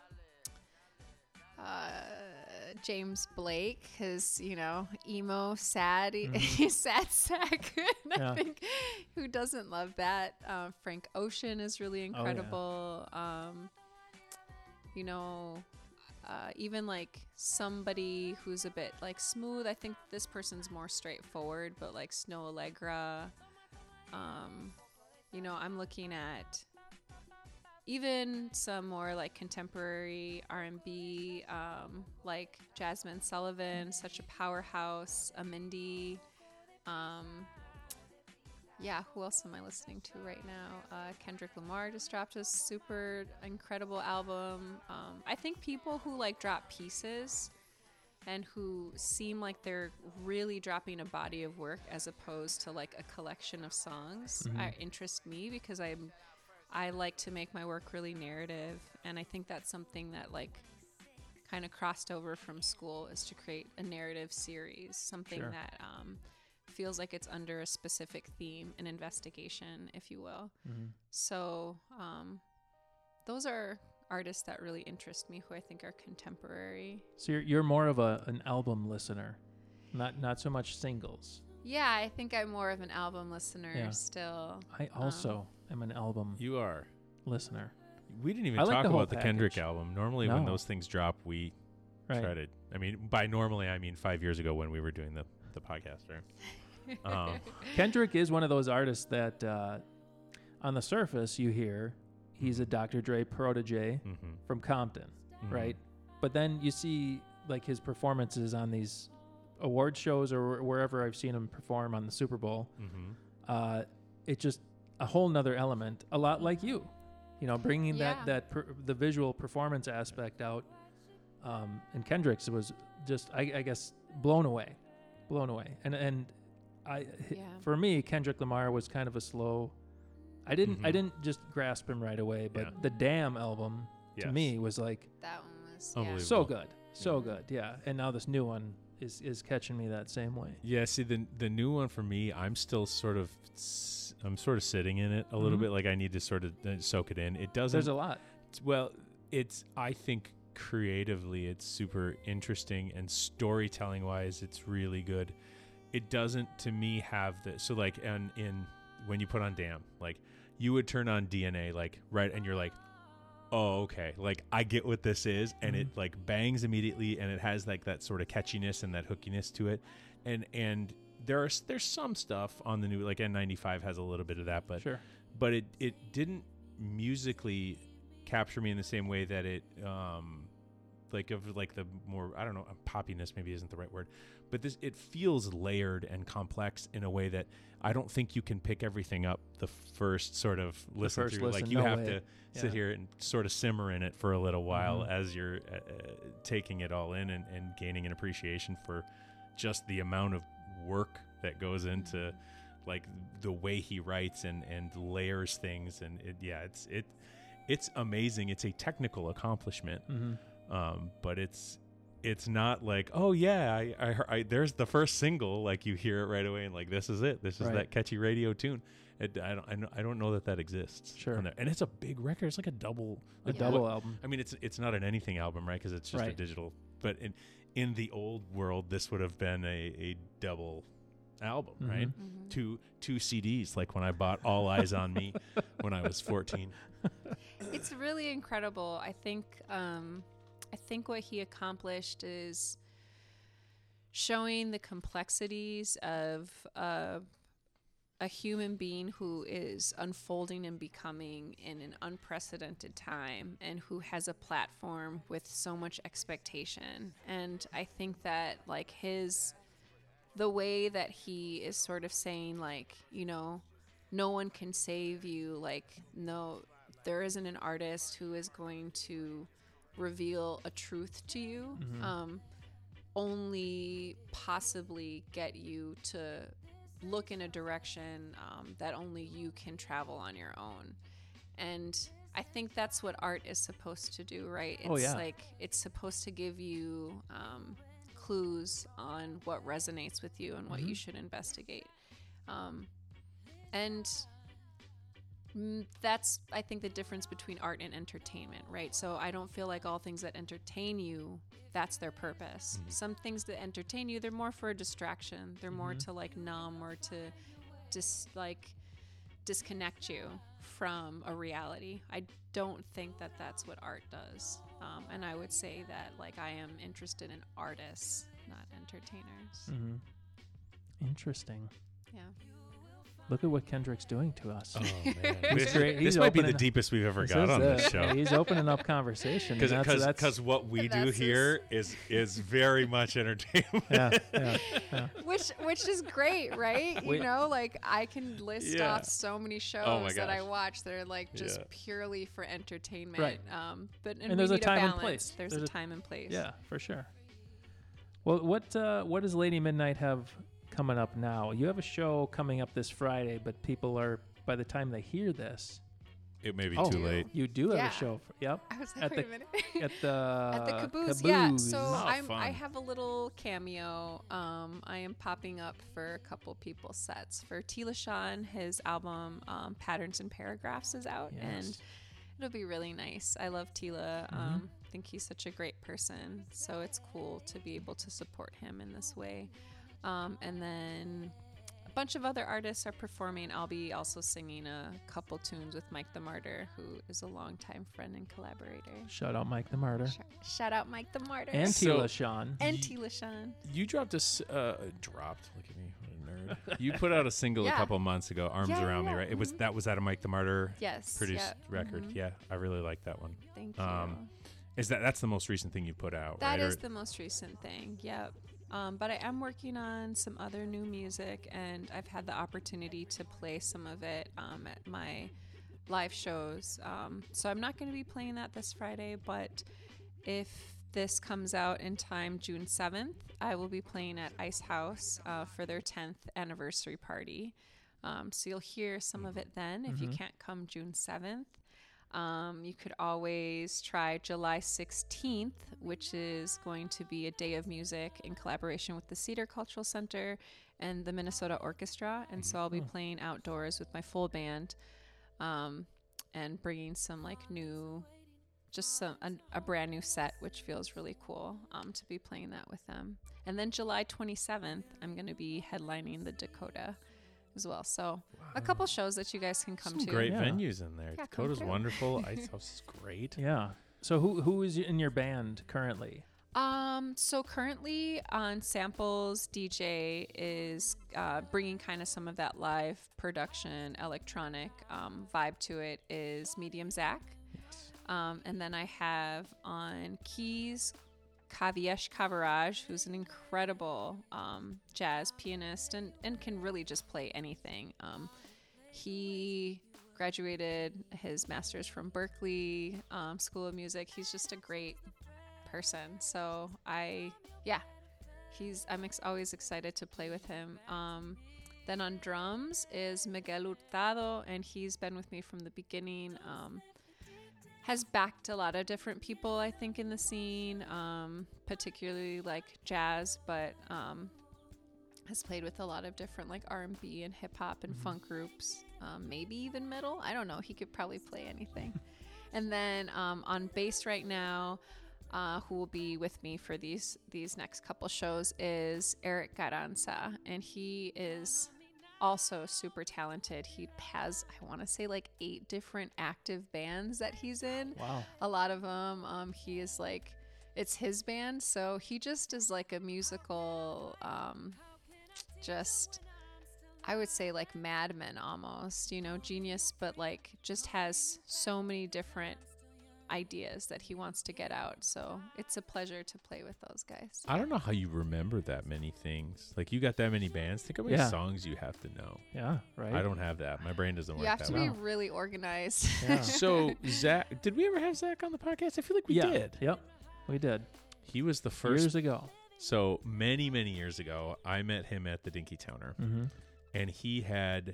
uh, James Blake, his, you know, emo, sad, Mhm. sad sack. Yeah. I think who doesn't love that? Uh, Frank Ocean is really yeah. incredible. Um, you know, uh, even like somebody who's a bit like smooth. I think this person's more straightforward, but like Snow Allegra. Um, you know, I'm looking at even some more like contemporary R and B, um, like Jasmine Sullivan, such a powerhouse. Amindy. Um, yeah, who else am I listening to right now? Uh, Kendrick Lamar just dropped a super incredible album. Um, I think people who like drop pieces and who seem like they're really dropping a body of work as opposed to like a collection of songs Mhm. uh, interest me, because I'm I like to make my work really narrative, and I think that's something that like kind of crossed over from school, is to create a narrative series, something Sure. that um, feels like it's under a specific theme, an investigation, if you will. Mhm. So um, those are artists that really interest me, who I think are contemporary. So you're you're more of a an album listener, not not so much singles. Yeah, I think I'm more of an album listener Yeah. still. I also am an album You are. listener. We didn't even I like talk the whole about the Kendrick package. album. Normally, when No. those things drop, we Right. try to. I mean, by normally, I mean five years ago when we were doing the the podcast. Right? um, Kendrick is one of those artists that, uh, on the surface, you hear he's a Doctor Dre protege mhm, from Compton, mhm. right? But then you see like his performances on these award shows or wherever I've seen him perform on the Super Bowl. Mhm. Uh, it's just a whole nother element, a lot like you, you know, bringing Yeah. that that per, the visual performance aspect out. Um, and Kendrick's was just, I, I guess, blown away, blown away. And and I, Yeah. for me, Kendrick Lamar was kind of a slow. I didn't I Mhm. didn't just grasp him right away, but Yeah. the Damn album to Yes. me was like That one was Unbelievable. so good, so Yeah. good, yeah. And now this new one is is catching me that same way. Yeah, see the the new one for me, I'm still sort of s- I'm sort of sitting in it a little Mhm. bit. Like I need to sort of uh, soak it in. It doesn't. There's a lot. Well, it's I think creatively it's super interesting and storytelling wise it's really good. It doesn't to me have the so like and in when you put on Damn, like you would turn on D N A like right and you're like, oh okay, like I get what this is, and Mhm. it like bangs immediately and it has like that sort of catchiness and that hookiness to it. And and there's there's some stuff on the new like N ninety-five has a little bit of that, but Sure. but it it didn't musically capture me in the same way that it um like of like the more I don't know poppiness maybe isn't the right word, but this it feels layered and complex in a way that I don't think you can pick everything up the first sort of listen first through. listen, Like you no have way. to sit Yeah. here and sort of simmer in it for a little while Mhm. as you're uh, uh, taking it all in and, and gaining an appreciation for just the amount of work that goes into like the way he writes and and layers things. And it, yeah it's it it's amazing. It's a technical accomplishment. Mm-hmm. Um, but it's it's not like, oh yeah, I, I, heard- I there's the first single, like you hear it right away and like this is it, this is Right. that catchy radio tune. It, I don't I, know, I don't know that that exists. Sure. on there. And it's a big record. It's like a double, A like double what- album. I mean, it's it's not an anything album, right? Because it's just a Right. digital. But in in the old world, this would have been a, a double album, right? Mhm. Mhm. Two two C Ds, like when I bought All Eyes on Me when I was fourteen. It's really incredible. I think um, I think what he accomplished is showing the complexities of uh, a human being who is unfolding and becoming in an unprecedented time and who has a platform with so much expectation. And I think that like his the way that he is sort of saying like, you know, no one can save you, like no there isn't an artist who is going to reveal a truth to you, Mhm. um, only possibly get you to look in a direction um, that only you can travel on your own. And I think that's what art is supposed to do, right? It's Oh, yeah. like it's supposed to give you um, clues on what resonates with you and what you Mhm. should investigate. Um, and Mm, that's I think the difference between art and entertainment, right? So I don't feel like all things that entertain you, that's their purpose. Mhm. Some things that entertain you, they're more for a distraction. They're more Mhm. to like numb or to just like disconnect you from a reality. I don't think that that's what art does. Um, and I would say that like I am interested in artists, not entertainers. Mm-hmm. Interesting. Yeah. Look at what Kendrick's doing to us. Oh man, He's this, great. this He's might be the opening- deepest we've ever This got is on this it. show. He's opening up conversation. and that's- Because that's- because what we do That's his- here is is very much entertainment. yeah, yeah, yeah. which which is great, right? You Wait. know, like I can list Yeah. off so many shows Oh my that I gosh. watch that are like just Yeah. purely for entertainment. Right. Um, but and, And we there's a need time and balance. place. There's, There's a a- time and place. Yeah, for sure. Well, what uh, what does Lady Midnight have coming up now? You have a show coming up this Friday, but people are by the time they hear this, It may be Oh. too late. you do have Yeah. a show. For, yep, I was like, At wait the- a minute. at the At the caboose, yeah. So Oh, I'm, I fun. have a little cameo. Um, I am popping up for a couple people's sets. For Tila Sean, his album um, Patterns and Paragraphs is out, and Yes. it'll be really nice. I love Tila. Mhm. Um, I think he's such a great person, so it's cool to be able to support him in this way. Um, and then bunch of other artists are performing. I'll be also singing a couple tunes with Mike the Martyr, who is a longtime friend and collaborator. Shout out Mike the Martyr. Sh- Shout out Mike the Martyr. And So- Tila Sean. and Tila Sean. You dropped a s- uh, dropped. Look at me, what a nerd. You put out a single Yeah. a couple of months ago, "Arms Yeah, Around Me," yeah, right? It was mhm. that was out of Mike the Martyr Yes. produced yep, record. mhm. Yeah, I really like that one. Thank you. Um, Is that that's the most recent thing you put out? That right? is Or- the most recent thing. Yep. Um, but I am working on some other new music, and I've had the opportunity to play some of it um, at my live shows. Um, so I'm not going to be playing that this Friday, but if this comes out in time, June seventh, I will be playing at Ice House uh, for their tenth anniversary party. Um, so you'll hear some of it then if you can't come June seventh. Um, you could always try July sixteenth, which is going to be a day of music in collaboration with the Cedar Cultural Center and the Minnesota Orchestra. And so I'll be playing outdoors with my full band um, and bringing some like new, just some a, a brand new set, which feels really cool um, to be playing that with them. And then July twenty-seventh, I'm going to be headlining the Dakota as well. So a couple shows that you guys can come Some to. great Yeah. venues in there. Yeah, come Dakota's through. wonderful. Ice House is great. Yeah. So who who is in your band currently? Um, so currently on Samples, D J is uh, bringing kind of some of that live production, electronic um, vibe to it is Medium Zach. Um, and then I have on keys Kaviesh Kavaraj, who's an incredible um, jazz pianist and, and can really just play anything. Um, he graduated his master's from Berkeley um, School of Music. He's just a great person. So I, yeah, he's I'm ex- always excited to play with him. Um, then on drums is Miguel Hurtado, and he's been with me from the beginning. Um, has backed a lot of different people, I think, in the scene, um, particularly like jazz, but um, has played with a lot of different like R and B and hip hop and funk groups, um, maybe even metal. I don't know. He could probably play anything. And then um, on bass right now, uh, who will be with me for these these next couple shows is Eric Garanza, and he is also super talented. He has, I want to say, like eight different active bands that he's in. Wow. A lot of them, um, he is like, it's his band. So he just is like a musical, um, just, I would say like madman almost, you know, genius, but like just has so many different ideas that he wants to get out. So it's a pleasure to play with those guys. I don't know how you remember that many things. Like you got that many bands. Think how many Yeah. songs you have to know. Yeah. Right. I don't have that. My brain doesn't work You have that to way. be Wow. really organized. Yeah. So Zach, did we ever have Zach on the podcast? I feel like we yeah. did. Yep. We did. He was the first. Years ago. So many, many years ago, I met him at the Dinky Towner, Mm-hmm. and he had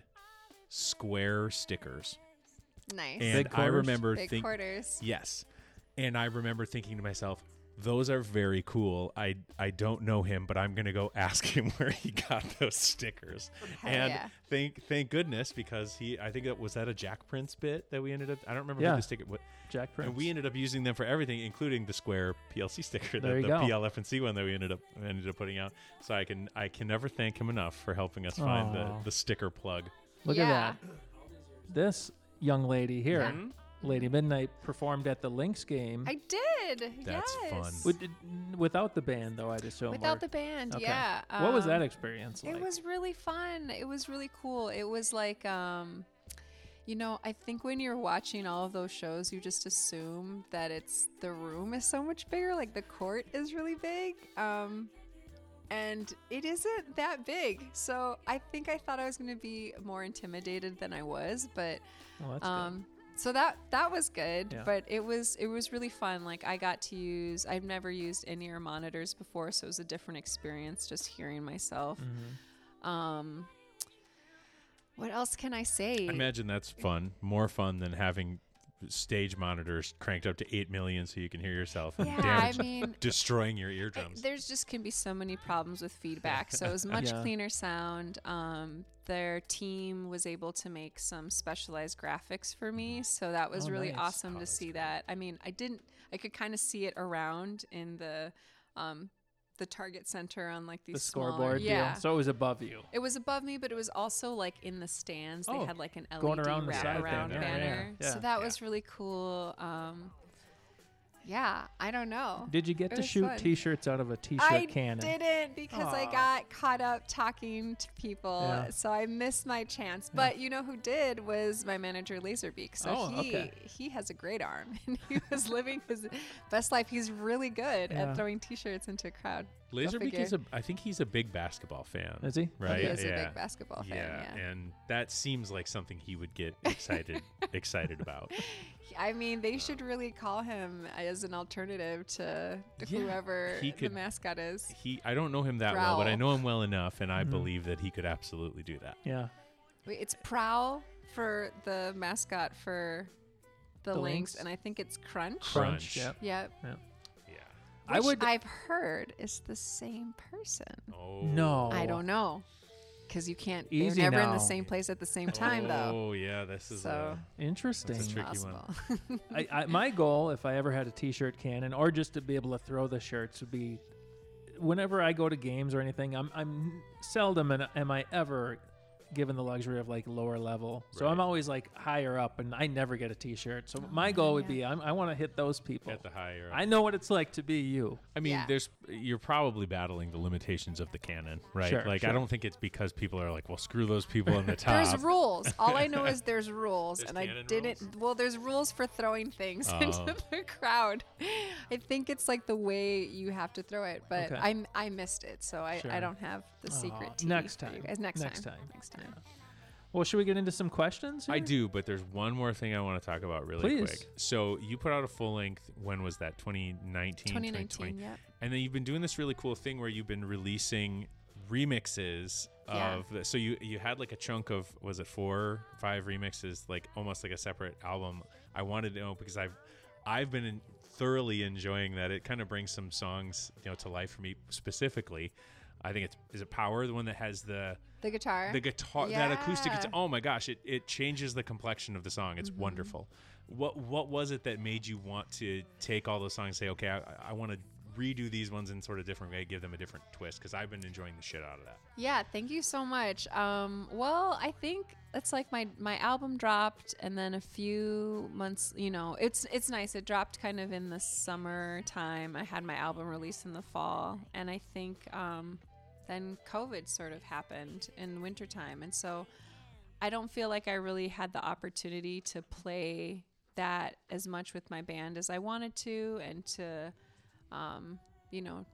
square stickers. Nice. And Big I quarters? remember Big thinking, quarters. yes, and I remember thinking to myself, those are very cool. I I don't know him, but I'm gonna go ask him where he got those stickers. Hell and yeah. thank thank goodness, because he I think that was that a Jack Prince bit that we ended up. I don't remember Yeah. who the sticker. What, Jack Prince. and we ended up using them for everything, including the square P L C sticker, There the, you the go. P L F and C one that we ended up ended up putting out. So I can I can never thank him enough for helping us find the, Aw. the sticker plug. Look Yeah. at that. This young lady here, Yeah. Mhm. Lady Midnight, performed at the Lynx game. I did. That's yes. fun. With, without the band, though, I'd assume. Without or- the band, Okay. yeah. What was that Um, experience like? It was really fun. It was really cool. It was like, um, you know, I think when you're watching all of those shows, you just assume that it's the room is so much bigger. Like the court is really big. Um, and it isn't that big. So I think I thought I was going to be more intimidated than I was, but Well, that's um so that that was good. Yeah. But it was it was really fun. Like I got to use I've never used in-ear monitors before, so it was a different experience just hearing myself. good. Mhm. Um what else can I say? I imagine that's fun, more fun than having stage monitors cranked up to eight million so you can hear yourself and yeah, I damage, mean destroying your I- eardrums. there's just can be so many problems with feedback. So it was much Yeah. cleaner sound. Um, their team was able to make some specialized graphics for me, so that was Oh, really nice. awesome Oh, to that's see cool. that. I mean, I didn't. I could kind of see it around in the um, the target center on like these The smaller- scoreboard Yeah. deal. So it was above you. It was above me, but it was also like in the stands. They Oh, had like an L E D going around the side wraparound thing, yeah, banner. yeah, So yeah. that Yeah. was really cool. Um, yeah, I don't know. Did you get It to was shoot fun. T-shirts out of a T-shirt I cannon? didn't because I Aw. got caught up talking to people, Yeah. so I missed my chance. But you know who did was my manager Laserbeak. So Oh, he okay. he has a great arm, and he was living his best life. He's really good Yeah. at throwing T-shirts into a crowd. Go Laserbeak figure. is a. I think he's a big basketball fan. Is he? Right. He is yeah. a big basketball fan. Yeah. and that seems like something he would get excited excited about. I mean, they should really call him as an alternative to Yeah, whoever he the could- mascot is. He, I don't know him that well, but I Prowl. know him well enough, and I Mhm. believe that he could absolutely do that. Yeah. Wait, it's Prowl for the mascot for the, The Lynx, Lynx? and I think it's Crunch. Crunch. Yep. Yep. Yeah. I Which would. I've heard is the same person. Oh. No. I don't know. Because you can't, Easy they're never in now. the same place at the same time, though. Oh yeah, this is So- a, Interesting. That's a tricky one. Possible. I, I, my goal, if I ever had a T-shirt cannon, or just to be able to throw the shirts, would be whenever I go to games or anything. I'm I'm seldom am, am I ever given the luxury of like lower level. So I'm Right. always like higher up, and I never get a T-shirt. So my goal would yeah. be I'm, I want to hit those people. at the higher. I know what it's like to be you. I mean, Yeah. there's you're probably battling the limitations of the canon, right? Sure, like sure. I don't think it's because people are like, well, screw those people in the top. There's rules. All I know is there's rules, There's and I canon didn't. rules? Well, there's rules for throwing things Oh. into the crowd. I think it's like the way you have to throw it, but Okay. I m- I missed it, so I, Sure. I don't have the secret Aw, tea next for you time. guys. Next, Next time. time. Next time. Well, should we get into some questions? I here? do, but there's one more thing I want to talk about really Please. quick. So you put out a full length. When was that? twenty nineteen twenty nineteen. Yep. And then you've been doing this really cool thing where you've been releasing remixes Yeah. of the, so you you had like a chunk of, was it four five remixes, like almost like a separate album. I wanted to know because I've I've been in, thoroughly enjoying that. It kind of brings some songs, you know, to life for me specifically. I think it's, is it Power, the one that has the The guitar. the guitar, that acoustic Yeah. guitar? Oh my gosh, it, it changes the complexion of the song. It's wonderful. What what was it that made you want to take all those songs and say, okay, I, I want to redo these ones in sort of different way, give them a different twist? Because I've been enjoying the shit out of that. Yeah, thank you so much. Um, well, I think it's like my my album dropped, and then a few months, you know, it's it's nice. It dropped kind of in the summertime. I had my album released in the fall, and I think um, then COVID sort of happened in wintertime, and so I don't feel like I really had the opportunity to play that as much with my band as I wanted to, and to, um, you know,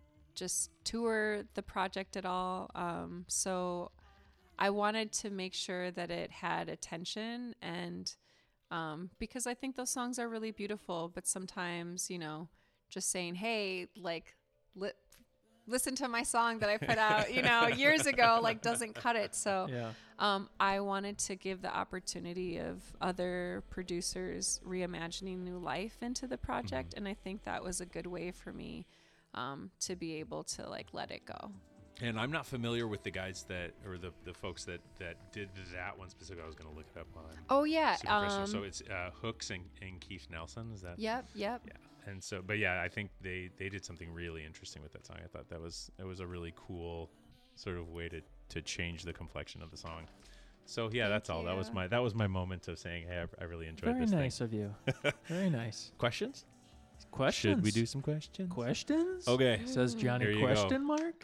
just tour the project at all. Um, so I wanted to make sure that it had attention, and um, because I think those songs are really beautiful, but sometimes, you know, just saying, hey, like, li- listen to my song that I put out, you know, years ago, like, doesn't cut it. So Yeah. um, I wanted to give the opportunity of other producers reimagining new life into the project. And I think that was a good way for me um, to be able to like let it go. And I'm not familiar with the guys that, or the, the folks that, that did that one specifically. I was going to look it up on Oh yeah. Super Crystal. Um, So it's uh, Hooks and, and Keith Nelson. Is that? yep. Yep. Yeah. And so, but yeah, I think they, they did something really interesting with that song. I thought that was, it was a really cool sort of way to, to change the complexion of the song. So yeah, Thank that's all. That was you. my, that was my moment of saying, hey, I, I really enjoyed Very this nice thing. of you. Very nice. Questions? Questions. Should we do some questions? questions? Okay. Says Johnny. Here you go. Question mark.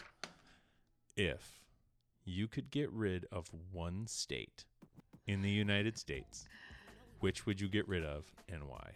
If you could get rid of one state in the United States, which would you get rid of and why?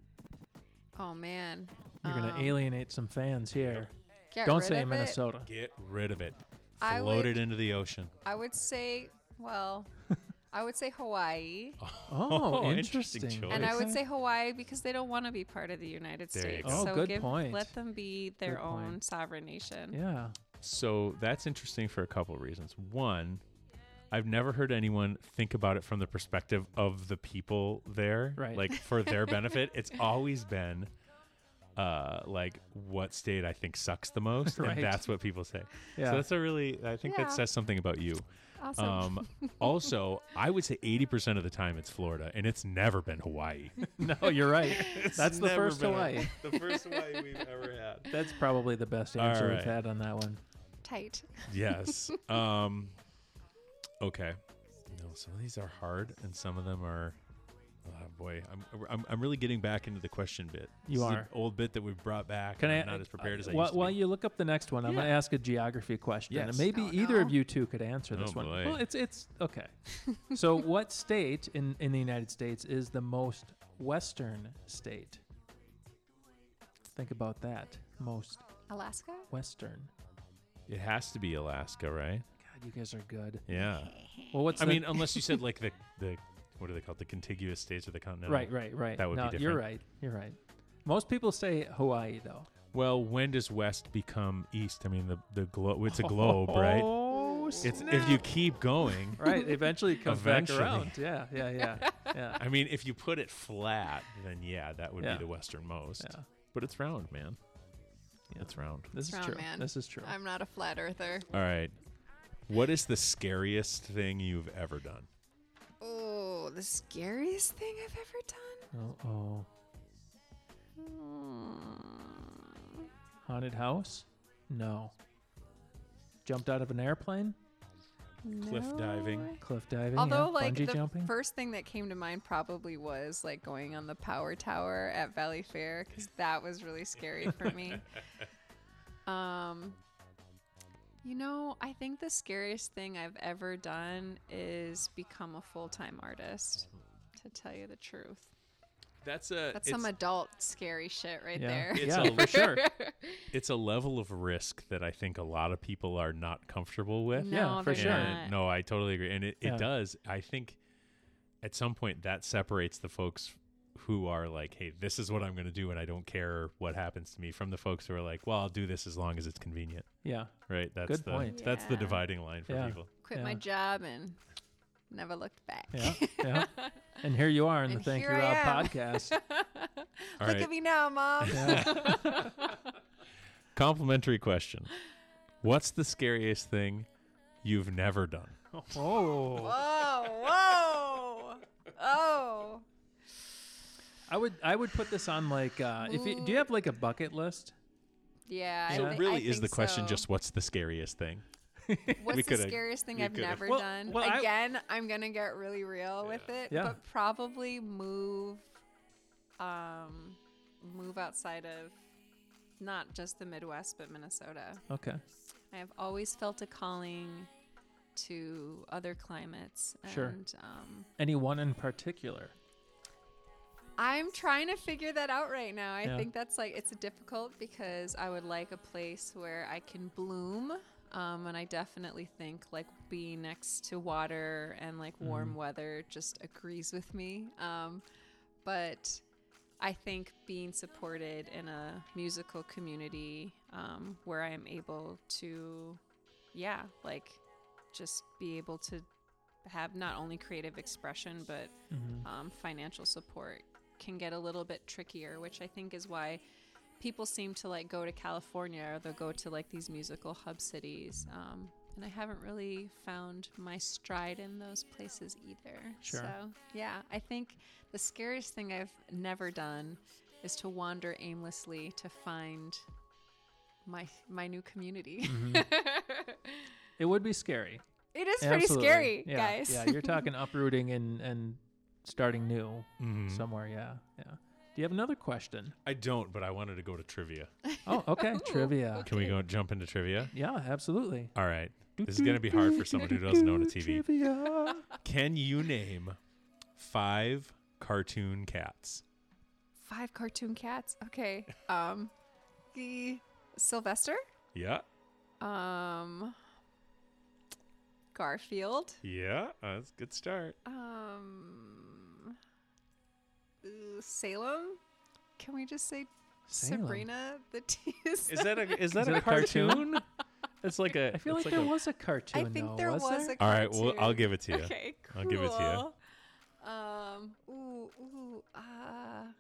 Oh man. You're gonna Um, alienate some fans here. get Don't rid say of it. Minnesota. Get rid of it. I Float would- it into the ocean. I would say, well, I would say Hawaii. Oh, interesting interesting. choice. And I would Okay. say Hawaii because they don't want to be part of the United There you States. go. Oh, so good give, point. let them be their Good own point. sovereign nation. Yeah. So that's interesting for a couple of reasons. One, I've never heard anyone think about it from the perspective of the people there, Right. like for their benefit. It's always been, uh, like what state I think sucks the most, Right. and that's what people say. Yeah. So that's a really, I think Yeah. that says something about you. Awesome. Um, also, I would say eighty percent of the time it's Florida, and it's never been Hawaii. No, you're right. That's the never first been Hawaii. the first Hawaii we've ever had. That's probably the best All answer right. we've had on that one. Tight. Yes. Um, okay. No, some of these are hard, and some of them are. Oh boy, I'm I'm I'm really getting back into the question bit. You This is an are. old bit that we've brought back. Can and I? I'm not as prepared as I while, used to while be. you look up the next one, I'm going to Yeah. ask a geography question, and Yes. maybe Oh, either no. of you two could answer this Oh, one. boy. Well, it's it's okay. So, what state in in the United States is the most western state? Think about that. Most Alaska? western. It has to be Alaska, right? God, you guys are good. Yeah. Well, what's I the- mean, unless you said like the the what are they called? The contiguous states or the continental. right, right, right. That would be no, different. You're right. You're right. Most people say Hawaii, though. Well, when does west become east? I mean, the the globe. It's a globe, right? Oh, It's snap. if you keep going. Right, eventually it comes Eventually. back around. Yeah, yeah, yeah, yeah. I mean, if you put it flat, then yeah, that would Yeah. be the westernmost. Yeah. But it's round, man. Yeah. It's round. This is Round true. man. This is true. I'm not a flat earther. All right. What is the scariest thing you've ever done? Oh, the scariest thing I've ever done? Oh, oh. Hmm. Haunted house? No. Jumped out of an airplane? Cliff No. diving. Cliff diving? Although, yeah. like, Bungee the jumping? first thing that came to mind probably was like going on the power tower at Valley Fair because that was really scary for me. Um, you know, I think the scariest thing I've ever done is become a full-time artist. To tell you the truth, That's a that's it's, some adult scary shit right yeah, there. It's yeah, a- for sure. it's a level of risk that I think a lot of people are not comfortable with. No, Yeah, for they're sure. And not. no, I totally agree. And it, it Yeah. does. I think at some point that separates the folks who are like, hey, this is what I'm going to do and I don't care what happens to me, from the folks who are like, well, I'll do this as long as it's convenient. Yeah. Right? That's Good the point. that's the Yeah. dividing line for Yeah. people. Quit my Yeah. job and never looked back. Yeah. Yeah. And here you are in the And Thank You here I Rob am. podcast. All Look right. at me now, Mom. Yeah. Complimentary question. What's the scariest thing you've never done? Oh. Whoa, whoa, oh. I would I would put this on like uh if you, do you have like a bucket list? Yeah. I So thi- really I is the think question so. just what's the scariest thing? What's we the coulda- scariest thing we I've coulda- never Well- done? well, I- Again, I'm gonna get really real with it, Yeah. but probably move, um, move outside of not just the Midwest but Minnesota. Okay. I have always felt a calling to other climates, Sure. and um, Any one in particular? I'm trying to figure that out right now. I Yeah. think that's like it's difficult because I would like a place where I can bloom. Um, and I definitely think like being next to water and like warm Mm-hmm. weather just agrees with me. Um, but I think being supported in a musical community um, where I am able to, yeah, like just be able to have not only creative expression but Mhm. um, financial support can get a little bit trickier, which I think is why people seem to like go to California or they'll go to like these musical hub cities. Um, and I haven't really found my stride in those places either. Sure. So yeah, I think the scariest thing I've never done is to wander aimlessly to find my my new community. Mhm. It would be scary. It is pretty Absolutely. scary, Yeah, guys. Yeah, you're talking uprooting and and starting new Mhm. somewhere. Yeah, yeah. Do you have another question? I don't, but I wanted to go to trivia. Oh, okay. Ooh, Trivia. Can we go jump into trivia? Yeah, absolutely. All right. This is going to be hard for someone who doesn't own a T V. Trivia. Can you name five cartoon cats? Five cartoon cats. Okay. Um, the Sylvester. Yeah. Um, Garfield. Yeah. Uh, that's a good start. Um, uh, Salem. Can we just say Salem. Sabrina the Tease? Is that a is that Is a it a cartoon? cartoon? It's like a. I feel like it's there a- was a cartoon. I think though, there was, was there? a All right. Well, I'll cartoon. give it to you. Okay, cool. I'll give it to you. Um, ooh, ooh, uh,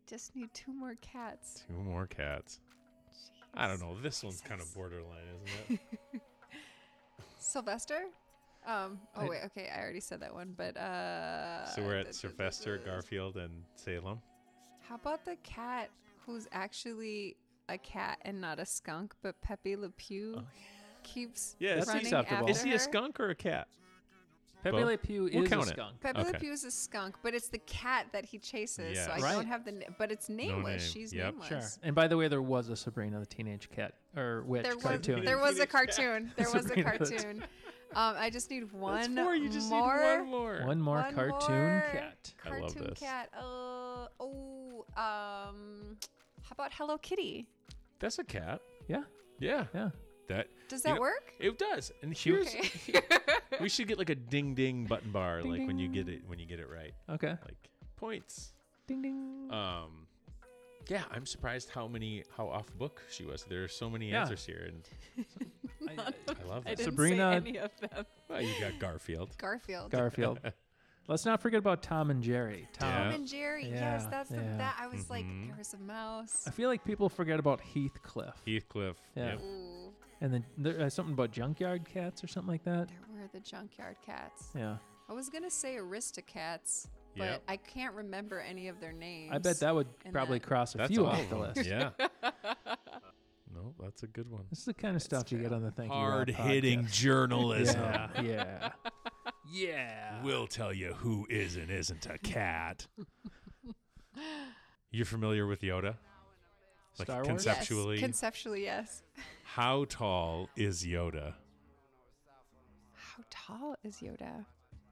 just need two more cats. Two more cats. I don't know. This one's kind of borderline, isn't it? Sylvester? Um, oh, I- wait. Okay. I already said that one. But uh. So we're da- at da- Sylvester, da- da- Garfield, and Salem. How about the cat who's actually a cat and not a skunk, but Pepe Le Pew keeps Yeah, That's running acceptable. after Is he a her? skunk or a cat? Pepe Both? Le Pew We'll is a count it. skunk. Pepe Le Okay. Pew is a skunk, but it's the cat that he chases. So I Yes. Right. don't have the. Na- but it's nameless. name. She's Yep. nameless. Sure. And by the way, there was a Sabrina the Teenage Cat or Witch There was cartoon. there was a Teenage cat. cartoon. There was a Sabrina the cartoon. Um, I just need one That's four. You just more. need one more. One more one cartoon more cat. I love Cartoon this. cat. Uh, oh, um, how about Hello Kitty? That's a cat. Yeah, Yeah. yeah. That Does You that know- work? it does. And She- here's Okay. we should get like a ding ding button bar, Ding, like when you ding. get it when you get it right, Okay. like points. Ding ding. Um, yeah, I'm surprised how many how off book she was. There are so many Yeah. answers here, and I- I love I it. didn't Sabrina- say any of them. Well, you got Garfield. Garfield. Garfield. Let's not forget about Tom and Jerry. Tom. Tom Yeah. and Jerry. yes, Yeah, that's the yeah. that. I was like, Mhm. there was a mouse. I feel like people forget about Heathcliff. Heathcliff. Yeah. Yep. Ooh, And then there, uh, something about junkyard cats or something like that. there were the junkyard cats. Yeah. I was gonna say Aristocats, but Yep. I can't remember any of their names. I bet that would And probably that- cross a That's few all off of the them. list. Yeah. No, that's a good one. This is the kind of stuff you get on the Thank You Rob Hard hitting podcast. journalism. Yeah. Yeah. Yeah. We'll tell you who is and isn't a cat. You're familiar with Yoda? Like Star Wars? Yes, conceptually, conceptually, yes. how tall is Yoda? How tall is Yoda?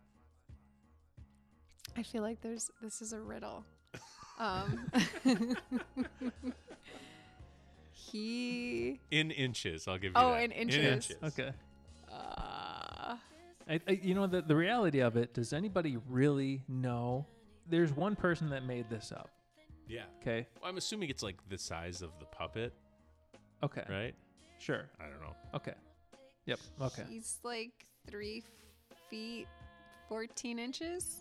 I feel like there's this is a riddle. Um, he In inches, I'll give you Oh, that. in inches. Okay. uh, I, I, you know, the, the reality of it, does anybody really know? There's one person that made this up. Yeah. Okay. Well, I'm assuming it's like the size of the puppet, Okay. right? Sure. I don't know. Okay. Yep. Okay. he's like three feet fourteen inches.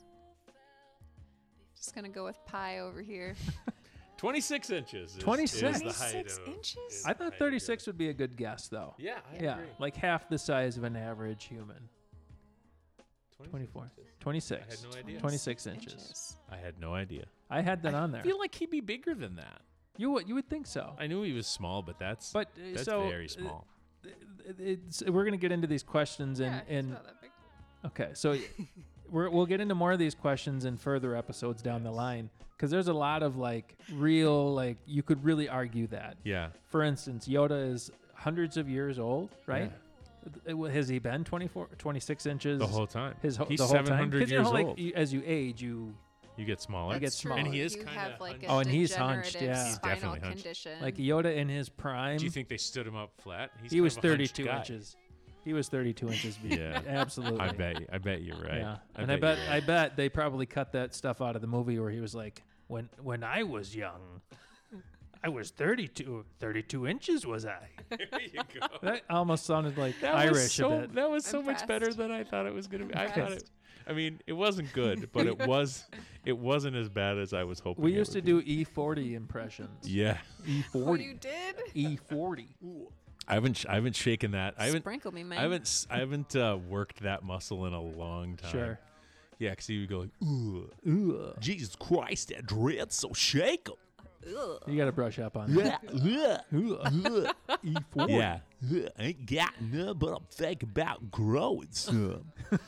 Just gonna go with pi over here. twenty-six inches. Is, twenty-six? Is the height twenty-six of, inches? is I the height thought of thirty-six Yoda. would be a good guess, though. Yeah, I Yeah, agree. like half the size of an average human. twenty-six twenty-four. inches. twenty-six. I had no idea. twenty-six inches. I had no idea. I had that on I there. feel like he'd be bigger than that. You would you would think so. I knew he was small, but that's But uh, that's so very uh, small. it's, we're gonna get into these questions and Yeah, he's and about that big. okay, so we're, we'll get into more of these questions in further episodes down the line because there's a lot of like real like you could really argue that. Yeah. For instance, Yoda is hundreds of years old, right? Uh, Has he been twenty-four, twenty-six inches The whole time. his ho- He's the whole seven time? hundred 'Cause, you years know, like, old. you- as you age, you You get smaller. You get That's true. smaller. And he is You kinda have like a hunched. Oh, and he's hunched, degenerative yeah. He's spinal definitely hunched. condition. like Yoda in his prime. Do you think they stood him up flat? He's he kind was of a hunched thirty-two guy. inches. He was thirty-two inches. be- Yeah. absolutely. I bet. You, I bet you're right. Yeah, I and I bet bet you're I right. bet they probably cut that stuff out of the movie where he was like, when when I was young, I was thirty-two, thirty-two inches was I? There you go. That almost sounded like That Irish was so. a bit. That was so much better Impressed. than I thought it was gonna be. I thought it. Impressed. I mean, it wasn't good, but it was. It wasn't as bad as I was hoping. We it used to would do E forty impressions. be. Yeah. E Oh, forty. you did? E forty. I haven't. sh- I haven't shaken that. I haven't. Sprinkle me, man. I haven't. s- I haven't uh, worked that muscle in a long time. Sure. Yeah, because you would go like, ooh, Ooh. Jesus Christ, that dread, so shake 'em. Ugh. You got to brush up on that. Yeah. Ooh. E forty. Yeah. I ain't got none, but I'm thinking about growing some.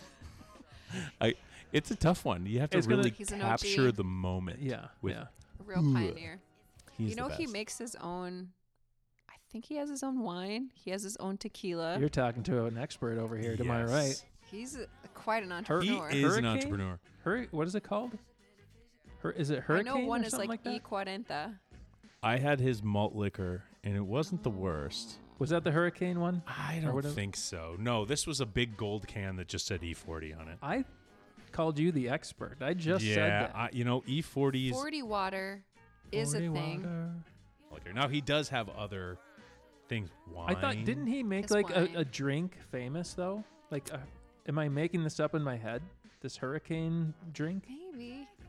I. It's a tough one. You have to It's gonna- really He's an O G. capture the moment. Yeah. With yeah. A real Ugh. pioneer. He's You know, the he best. makes his own. I think he has his own wine. He has his own tequila. You're talking to an expert over here, to my Yes. right. He's a, quite an He entrepreneur. is an Hurricane? entrepreneur. Hur- what is it called? Hur- is it I Hurricane know one or is something like, like, E that? Cuarenta. I had his malt liquor, and it wasn't the worst. Was that the Hurricane one? I Or don't whatever. think so. No, this was a big gold can that just said E forty on it. I called you the expert. I just yeah, said that. I, you know, E forties. forty water is a forty thing. water. liquor. Now he does have other things. Wine. I thought, didn't he make His like a, wine. a drink famous though? Like, uh, am I making this up in my head? This Hurricane drink? Maybe.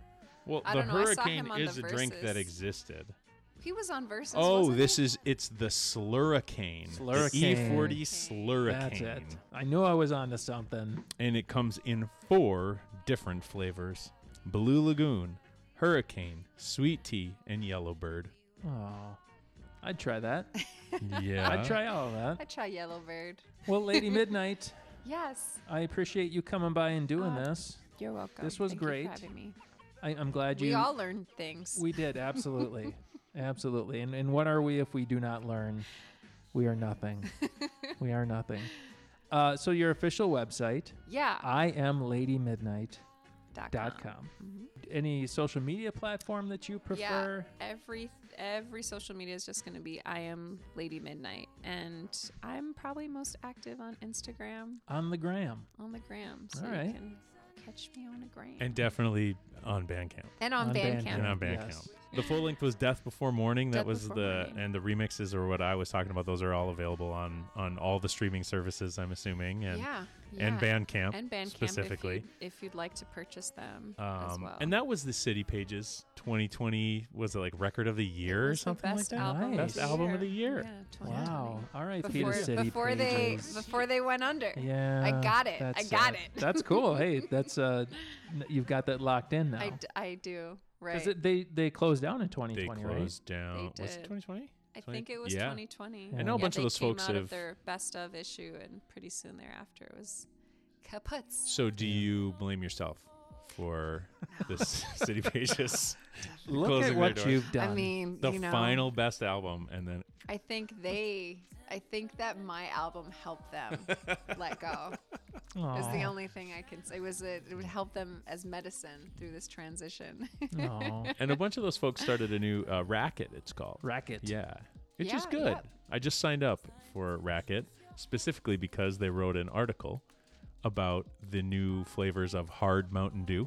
Well, I the don't know. I saw Hurricane him on is the a drink that Versus. existed. He was on Versus. Oh, wasn't this he? is it's the Slurricane. Slurricane. The E forty That's Slurricane. it. I knew I was onto something. And it comes in four different flavors: Blue Lagoon, Hurricane, Sweet Tea, and Yellowbird. Oh, I'd try that. Yeah. I'd try all of that. I try Yellowbird. Well, Lady Midnight, Yes. I appreciate you coming by and doing Uh, this. You're welcome. This was Thank you for great. having me. I, I'm glad We you. all learned things. We did, absolutely. Absolutely. And, and what are we if we do not learn? We are nothing. We are nothing. Uh, so your official website, yeah. I am lady midnight dot dot com. com. Mhm. Any social media platform that you prefer? Yeah, every every social media is just going to be I am Lady Midnight, and I'm probably most active on Instagram, On the gram. on the gram, so All you right. can catch me on the gram And definitely on Bandcamp. and on, on Bandcamp. Bandcamp. And on Bandcamp. Yes. The full length was Death Before Morning. That Death was Before the Morning. and the remixes or what I was talking about. Those are all available on on all the streaming services. I'm assuming and yeah, and yeah. Bandcamp and Bandcamp specifically. if you'd, if you'd like to purchase them Um, as well. And that was the City Pages twenty twenty. Was it like record of the year It or was the something like best that? album Nice. of Best the album year. of the year. Yeah, twenty twenty. Wow. All right, Before, Peter City before they Pages. before they went under. Yeah. I got it. I that's, got uh, it. That's cool. Hey, that's uh, n- you've got that locked in now. I, d- I do. Right. Because they they closed down in twenty They twenty, right? closed down. They Was it did. twenty twenty? I think it was Yeah. twenty twenty. I know a bunch of they those came folks out have- of their best of issue, and pretty soon thereafter it was kaputs. So do you blame yourself for this City Pages Look closing at their what doors? you've done. I mean, The you know, final best album, and then I think they, I think that my album helped them let go. Is the Aw. only thing I can say. It was a, it would help them as medicine through this transition. Aw. and a bunch of those folks started a new uh, Racket. It's called. Racket. Yeah, which is Yeah, good. yep. I just signed up for Racket specifically because they wrote an article about the new flavors of hard Mountain Dew.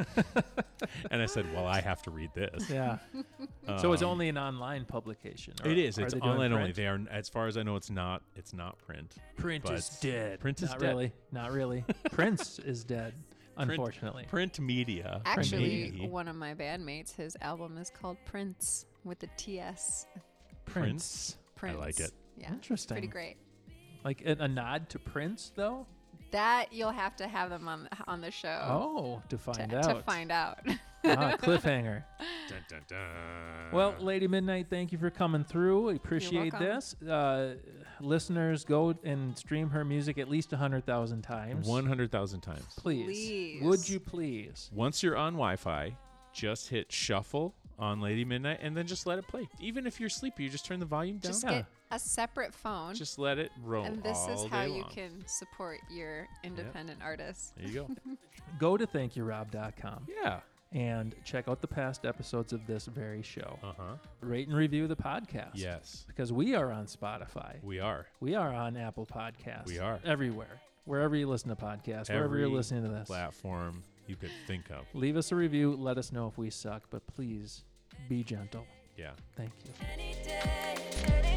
And I said, well, I have to read this. Yeah. so it's Um, only an online publication. or It is. are It's they doing online only. print? They are, as far as I know, it's not. It's not print. Print but is dead. print is Not dead. really. Not really. Prince is dead. Unfortunately. Print media. Actually, Maybe. one of my bandmates, his album is called Prince with the T S. Prince. Prince. like it. Yeah. It's Interesting. pretty great. Like a, a nod to Prince, though. That you'll have to have them on on the show. Oh, to find to, out. to find out. Ah, cliffhanger. Dun, dun, dun. Well, Lady Midnight, thank you for coming through. We appreciate welcome. this. Uh, listeners, go and stream her music at least one hundred thousand times. one hundred thousand times. Please. Please. Would you please? Once you're on Wi-Fi, just hit shuffle on Lady Midnight and then just let it play. Even if you're sleepy, you just turn the volume down. Just Yeah. get a separate phone. Just let it roll. and this is all how day you long. can support your independent artists. There you go. Go to thank you rob dot com Yeah. and check out the past episodes of this very show. Uh huh. Rate and review the podcast. Yes, Because we are on Spotify. we are. We are on Apple Podcasts. We are. Everywhere. Wherever you listen to podcasts, wherever you're Every listening to this. Platform you could think of. Leave us a review. Let us know if we suck, but please be gentle. Yeah. Thank you. Any day, any